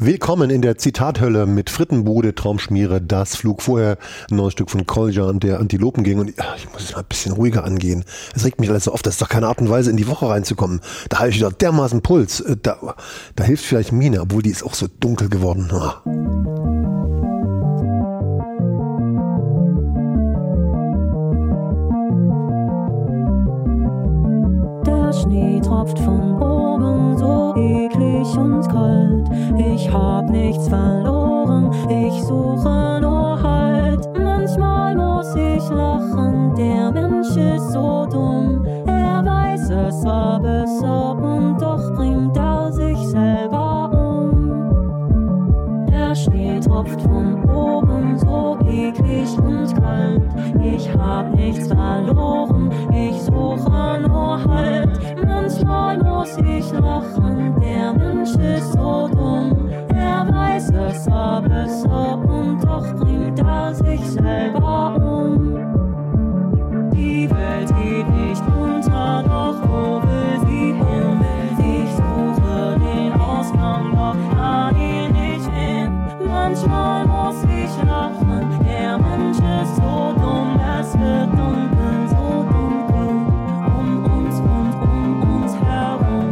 Willkommen in der Zitathölle mit Frittenbude, Traumschmiere, das Flug. Vorher ein neues Stück von Kolja und der Antilopen ging. Und ich muss es mal ein bisschen ruhiger angehen. Es regt mich alles so auf, das ist doch keine Art und Weise, in die Woche reinzukommen. Da habe ich wieder dermaßen Puls. Da hilft vielleicht Mine, obwohl die ist auch so dunkel geworden. Der Schnee tropft von oben so eklig und kalt. Ich hab nichts verloren, ich suche nur Halt. Manchmal muss ich lachen, der Mensch ist so dumm. Er weiß, es war besser und doch bringt er sich selber um. Der Schnee tropft von oben so eklig und kalt. Ich hab nichts verloren, ich suche nur Halt. Manchmal muss ich lachen, der Mensch ist so dumm. Er weiß, es war besser und doch bringt er sich selber um. Die Welt geht nicht unter, doch wo will sie hin? Ich suche den Ausgang, doch kann ihn nicht hin. Manchmal muss ich lachen, der Mensch ist so dumm. Es wird dunkel, so dunkel, um uns und um uns herum.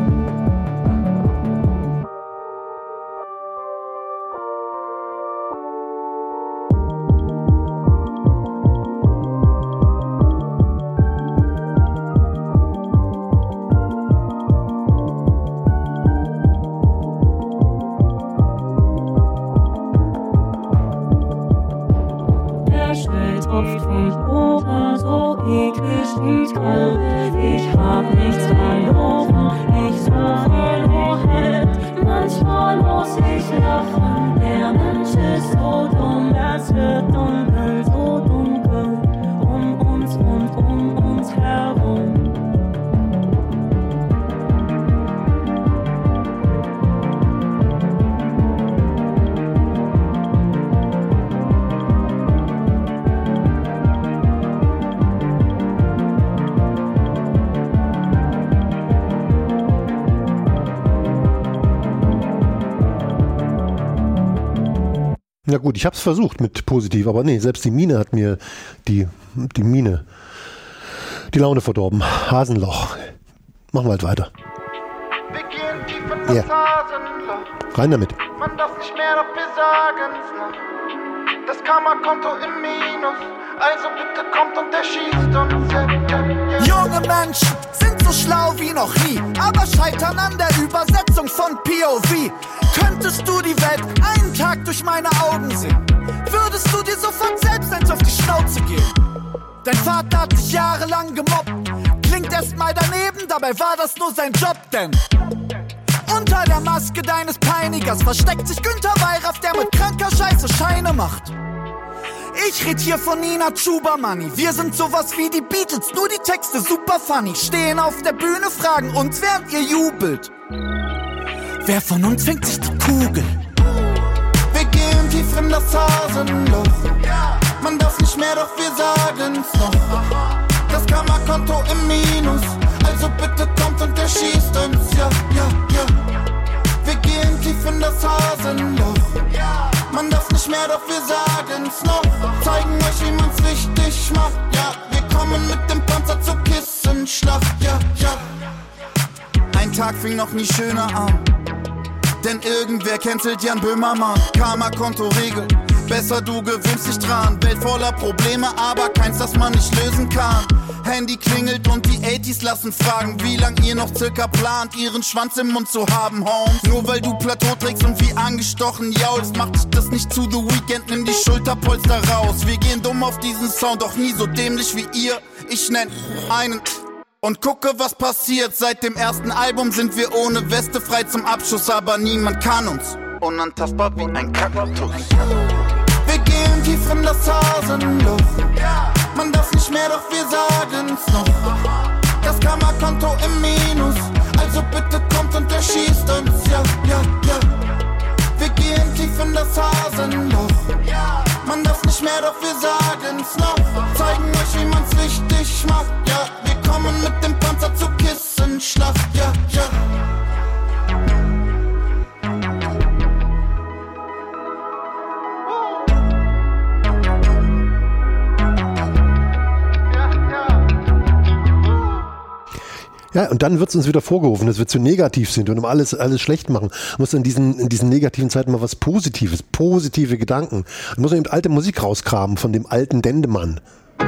Der Schnee tropft von oben so eklig und kalt. Ich hab nichts verloren, ich suche nur Halt. Manchmal muss ich lachen, der Mensch ist so dumm. Es wird dunkel, so dunkel, um uns und um uns herum. Ja gut, ich habe es versucht mit positiv, aber nee, selbst die Mine hat mir die Laune verdorben. Hasenloch. Machen wir halt weiter. Wir gehen tief in das Hasenloch. Rein damit. Man darf nicht mehr, doch wir sagen's noch. Das Karma-Konto im Minus. Also bitte kommt und erschießt uns. Junge Menschen sind so schlau wie noch nie, aber scheitern an der Übersetzung von POV. Könntest du die Welt einen Tag durch meine Augen sehen, würdest du dir sofort selbst eins auf die Schnauze gehen. Dein Vater hat dich jahrelang gemobbt, klingt erstmal daneben, dabei war das nur sein Job, denn unter der Maske deines Peinigers versteckt sich Günther Weyraff, der mit kranker Scheiße Scheine macht. Ich red hier von Nina Chuba Money. Wir sind sowas wie die Beatles, nur die Texte super funny. Stehen auf der Bühne, fragen uns, während ihr jubelt: Wer von uns fängt sich die Kugel? Wir gehen tief in das Hasenloch. Man darf nicht mehr, doch wir sagen's noch. Das Karma-Konto im Minus. Also bitte kommt und erschießt uns, ja, ja, ja. Wir gehen tief in das Hasenloch. Man darf nicht mehr, doch wir sagen's noch. Zeigen euch, wie man's richtig macht, ja. Wir kommen mit dem Panzer zur Kissenschlacht, ja, ja. Ein Tag fing noch nie schöner an, denn irgendwer cancelt Jan Böhmermann. Karma-Konto regelt, besser du gewöhnst dich dran. Welt voller Probleme, aber keins, das man nicht lösen kann. Handy klingelt und die 80s lassen fragen, wie lang ihr noch circa plant, ihren Schwanz im Mund zu haben, Holmes. Nur weil du Plateau trägst und wie angestochen jaulst, macht dich das nicht zu The Weeknd, nimm die Schulterpolster raus. Wir gehen dumm auf diesen Sound, doch nie so dämlich wie ihr. Ich nenn einen und gucke, was passiert. Seit dem ersten Album sind wir ohne Weste frei zum Abschuss, aber niemand kann uns unantastbar wie ein Kaktus. Wir gehen tief in das Hasenloch. Man darf nicht mehr, doch wir sagen's noch. Das Karma-Konto im Minus. Also bitte kommt und erschießt uns, ja, ja, ja. Wir gehen tief in das Hasenloch. Man darf nicht mehr, doch wir sagen's noch. Zeigen euch, wie man's richtig macht, ja. Wir kommen mit dem Panzer zur Kissenschlacht, ja, ja. Ja, und dann wird es uns wieder vorgeworfen, dass wir zu negativ sind und um alles schlecht machen. Man muss in diesen negativen Zeiten mal was Positives, positive Gedanken. Man muss eben alte Musik rauskramen von dem alten Dendemann.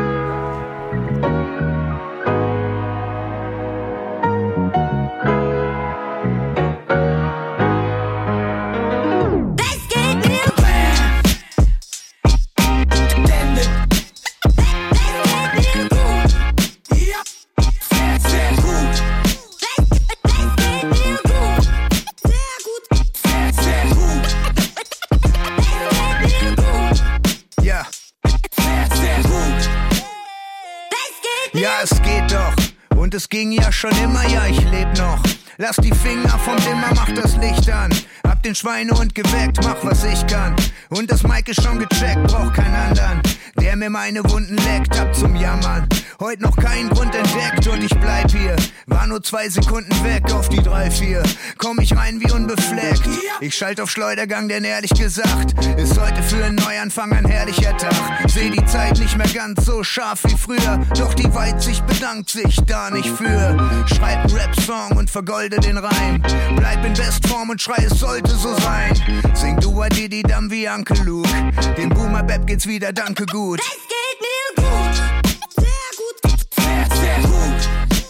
Ja, es geht doch. Und es ging ja schon immer, ja, ich leb noch. Lass die Finger vom Dimmer, mach das Licht an. Hab den Schweinehund geweckt, mach was ich kann. Und das Mic ist schon gecheckt, brauch keinen anderen, der mir meine Wunden leckt, ab zum Jammern. Heute noch keinen Grund entdeckt und ich bleib hier. War nur 2 Sekunden weg auf die 3, 4. Komm ich rein wie unbefleckt. Ich schalt auf Schleudergang, denn ehrlich gesagt ist heute für einen Neuanfang ein herrlicher Tag. Seh die Zeit nicht mehr ganz so scharf wie früher, doch die Weitsicht bedankt sich da nicht für. Schreib einen Rap-Song und vergolde den Reim. Bleib in Bestform und schrei, es sollte so sein. Sing du Didi Dam wie Uncle Luke. Dem Boomer-Bap geht's wieder, danke gut. Es geht mir gut. Sehr gut. Sehr gut.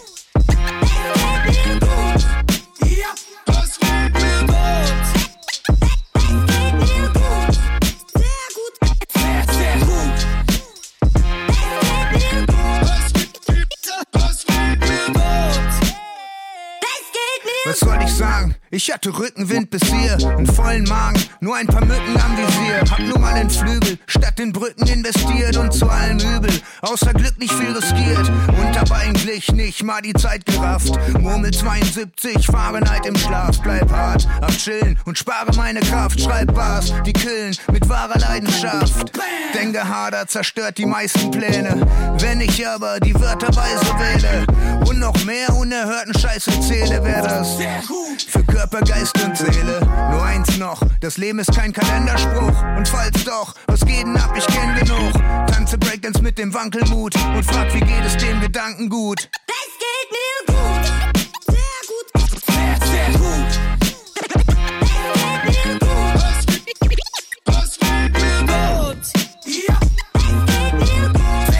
Es geht mir gut. Ja, es geht mir gut. Es geht mir gut. Sehr gut. Sehr gut. Es geht mir gut. Es geht mir gut. Es geht mir Was soll ich sagen? Ich hatte Rückenwind bis hier, einen vollen Magen, nur ein paar Mücken am Visier. Hab nur mal den Flügel, statt den Brücken investiert und zu allem Übel, außer Glück nicht viel riskiert. Und hab eigentlich nicht mal die Zeit gerafft. Murmel 72, Fahrenheit im Schlaf, bleib hart, am Chillen und spare meine Kraft. Schreib Bars, die killen mit wahrer Leidenschaft. Denn Gehader zerstört die meisten Pläne, wenn ich aber die Wörter weise wähle und noch mehr unerhörten Scheiß erzähle, wär das für Körper, Geist und Seele. Nur eins noch, das Leben ist kein Kalenderspruch. Und falls doch, was geht denn ab, ich kenn genug. Tanze Breakdance mit dem Wankelmut und frag, wie geht es dem Gedanken gut. Es geht mir gut. Sehr gut. Sehr gut. Es geht mir gut. Es geht mir gut. Ja. Es geht mir gut.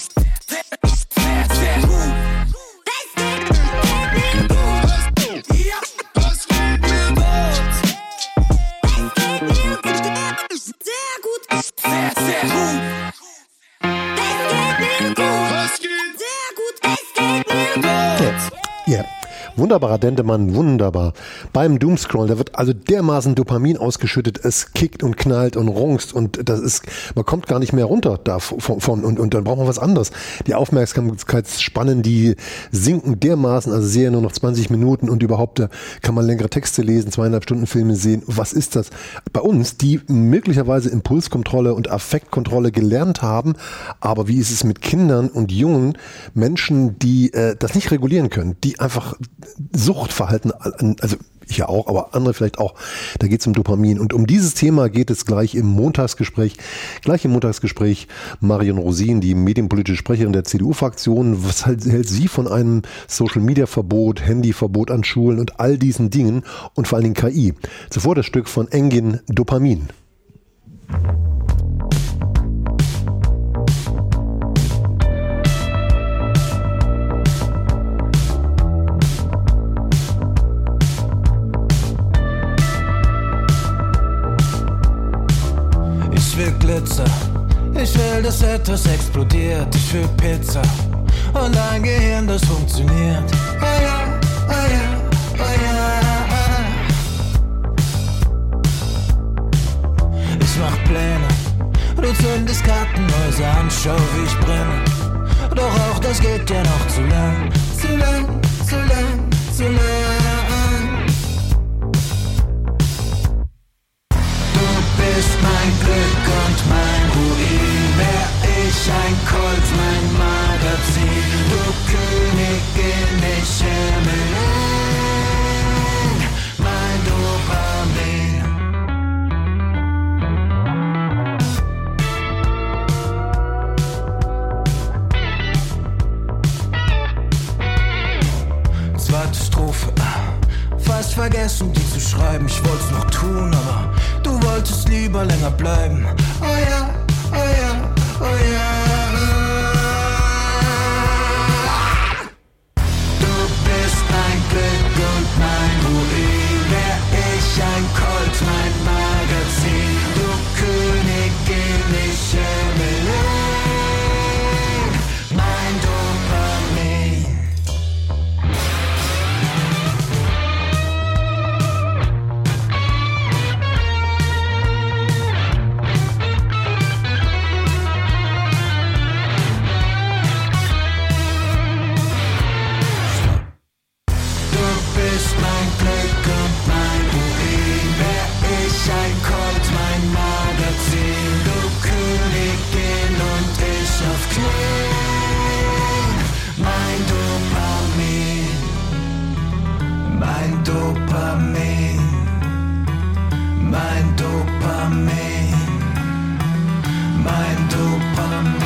Sehr gut. Es geht mir gut. Ja. Es geht mir gut. Es geht mir gut. Sehr gut. Sehr gut. Es geht mir gut. Sehr gut. Es geht mir gut. Ja, wunderbarer Dendemann, wunderbar. Beim Doomscroll, da wird also dermaßen Dopamin ausgeschüttet, es kickt und knallt und rungst und das ist, man kommt gar nicht mehr runter davon und dann braucht man was anderes. Die Aufmerksamkeitsspannen, die sinken dermaßen, also sehe nur noch 20 Minuten und überhaupt da kann man längere Texte lesen, 2,5 Stunden Filme sehen. Was ist das? Bei uns, die möglicherweise Impulskontrolle und Affektkontrolle gelernt haben, aber wie ist es mit Kindern und jungen Menschen, die das nicht regulieren können, die einfach Suchtverhalten, also ich ja auch, aber andere vielleicht auch, da geht es um Dopamin. Und um dieses Thema geht es gleich im Montagsgespräch. Gleich im Montagsgespräch Marion Rosin, die medienpolitische Sprecherin der CDU-Fraktion. Was hält sie von einem Social-Media-Verbot, Handyverbot an Schulen und all diesen Dingen und vor allen Dingen KI? Zuvor das Stück von Engin, Dopamin. Ich will Glitzer, ich will, dass etwas explodiert. Ich will Pizza und ein Gehirn, das funktioniert. Oh ja, oh ja, oh ja. Ich mach Pläne, du zündest Kartenhäuser an, schau wie ich brenne. Doch auch das geht ja noch zu lang, zu lang, zu lang, zu lang. Du bist mein Glück und mein Ruin, wär ich ein Colt, mein Magazin. Du Königin, ich Himmel, mein Dopamin. vergessen, die zu schreiben. Ich wollt's noch tun, aber du wolltest lieber länger bleiben. Oh ja, oh ja, oh ja. Du bist mein Glück und mein Ruin. Wär ich ein Colt, mein Magazin. Du Königin, ich Evelyn. Mein Dopamin. Mein Glück und mein Ruin, wär ich ein Colt, mein Magazin, du Königin und ich auf Knien. Mein Dopamin, mein Dopamin, mein Dopamin, mein Dopamin.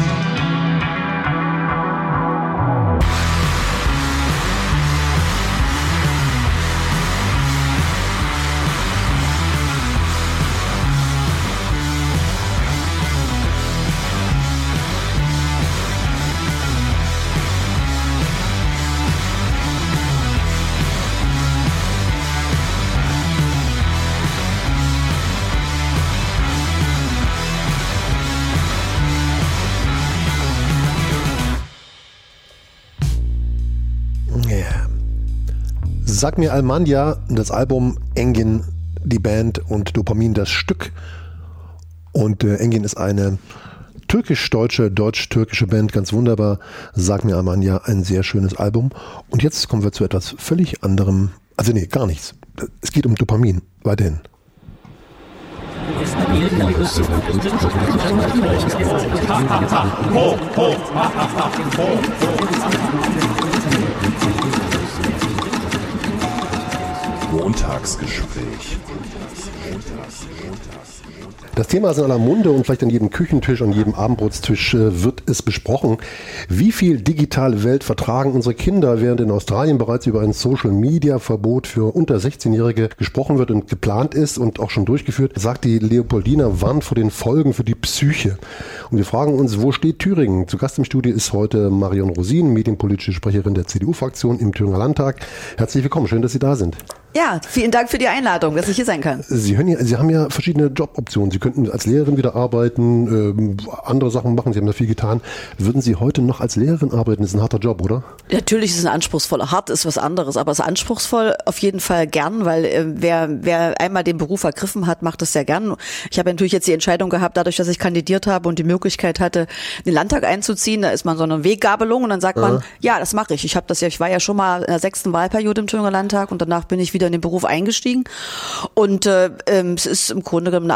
Sag mir Almanja, das Album, Engin, die Band und Dopamin, das Stück. Und Engin ist eine türkisch-deutsche, deutsch-türkische Band, ganz wunderbar. Sag mir Almanja, ein sehr schönes Album. Und jetzt kommen wir zu etwas völlig anderem. Also nee, gar nichts. Es geht um Dopamin. Weiterhin. Montagsgespräch. Das Thema ist in aller Munde und vielleicht an jedem Küchentisch, an jedem Abendbrotstisch wird es besprochen. Wie viel digitale Welt vertragen unsere Kinder, während in Australien bereits über ein Social-Media-Verbot für unter 16-Jährige gesprochen wird und geplant ist und auch schon durchgeführt, sagt die Leopoldina warnt vor den Folgen für die Psyche. Und wir fragen uns, wo steht Thüringen? Zu Gast im Studio ist heute Marion Rosin, medienpolitische Sprecherin der CDU-Fraktion im Thüringer Landtag. Herzlich willkommen, schön, dass Sie da sind. Ja, vielen Dank für die Einladung, dass ich hier sein kann. Sie haben ja verschiedene Joboptionen. Sie könnten als Lehrerin wieder arbeiten, andere Sachen machen. Sie haben da viel getan. Würden Sie heute noch als Lehrerin arbeiten? Das ist ein harter Job, oder? Natürlich ist es ein anspruchsvoller. Hart ist was anderes, aber es ist anspruchsvoll auf jeden Fall gern, weil wer einmal den Beruf ergriffen hat, macht es sehr gern. Ich habe natürlich jetzt die Entscheidung gehabt, dadurch, dass ich kandidiert habe und die Möglichkeit hatte, in den Landtag einzuziehen. Da ist man so eine Weggabelung und dann sagt man, ja, das mache ich. Ich war ja schon mal in der 6. Wahlperiode im Thüringer Landtag und danach bin ich wieder in den Beruf eingestiegen und es ist im Grunde genommen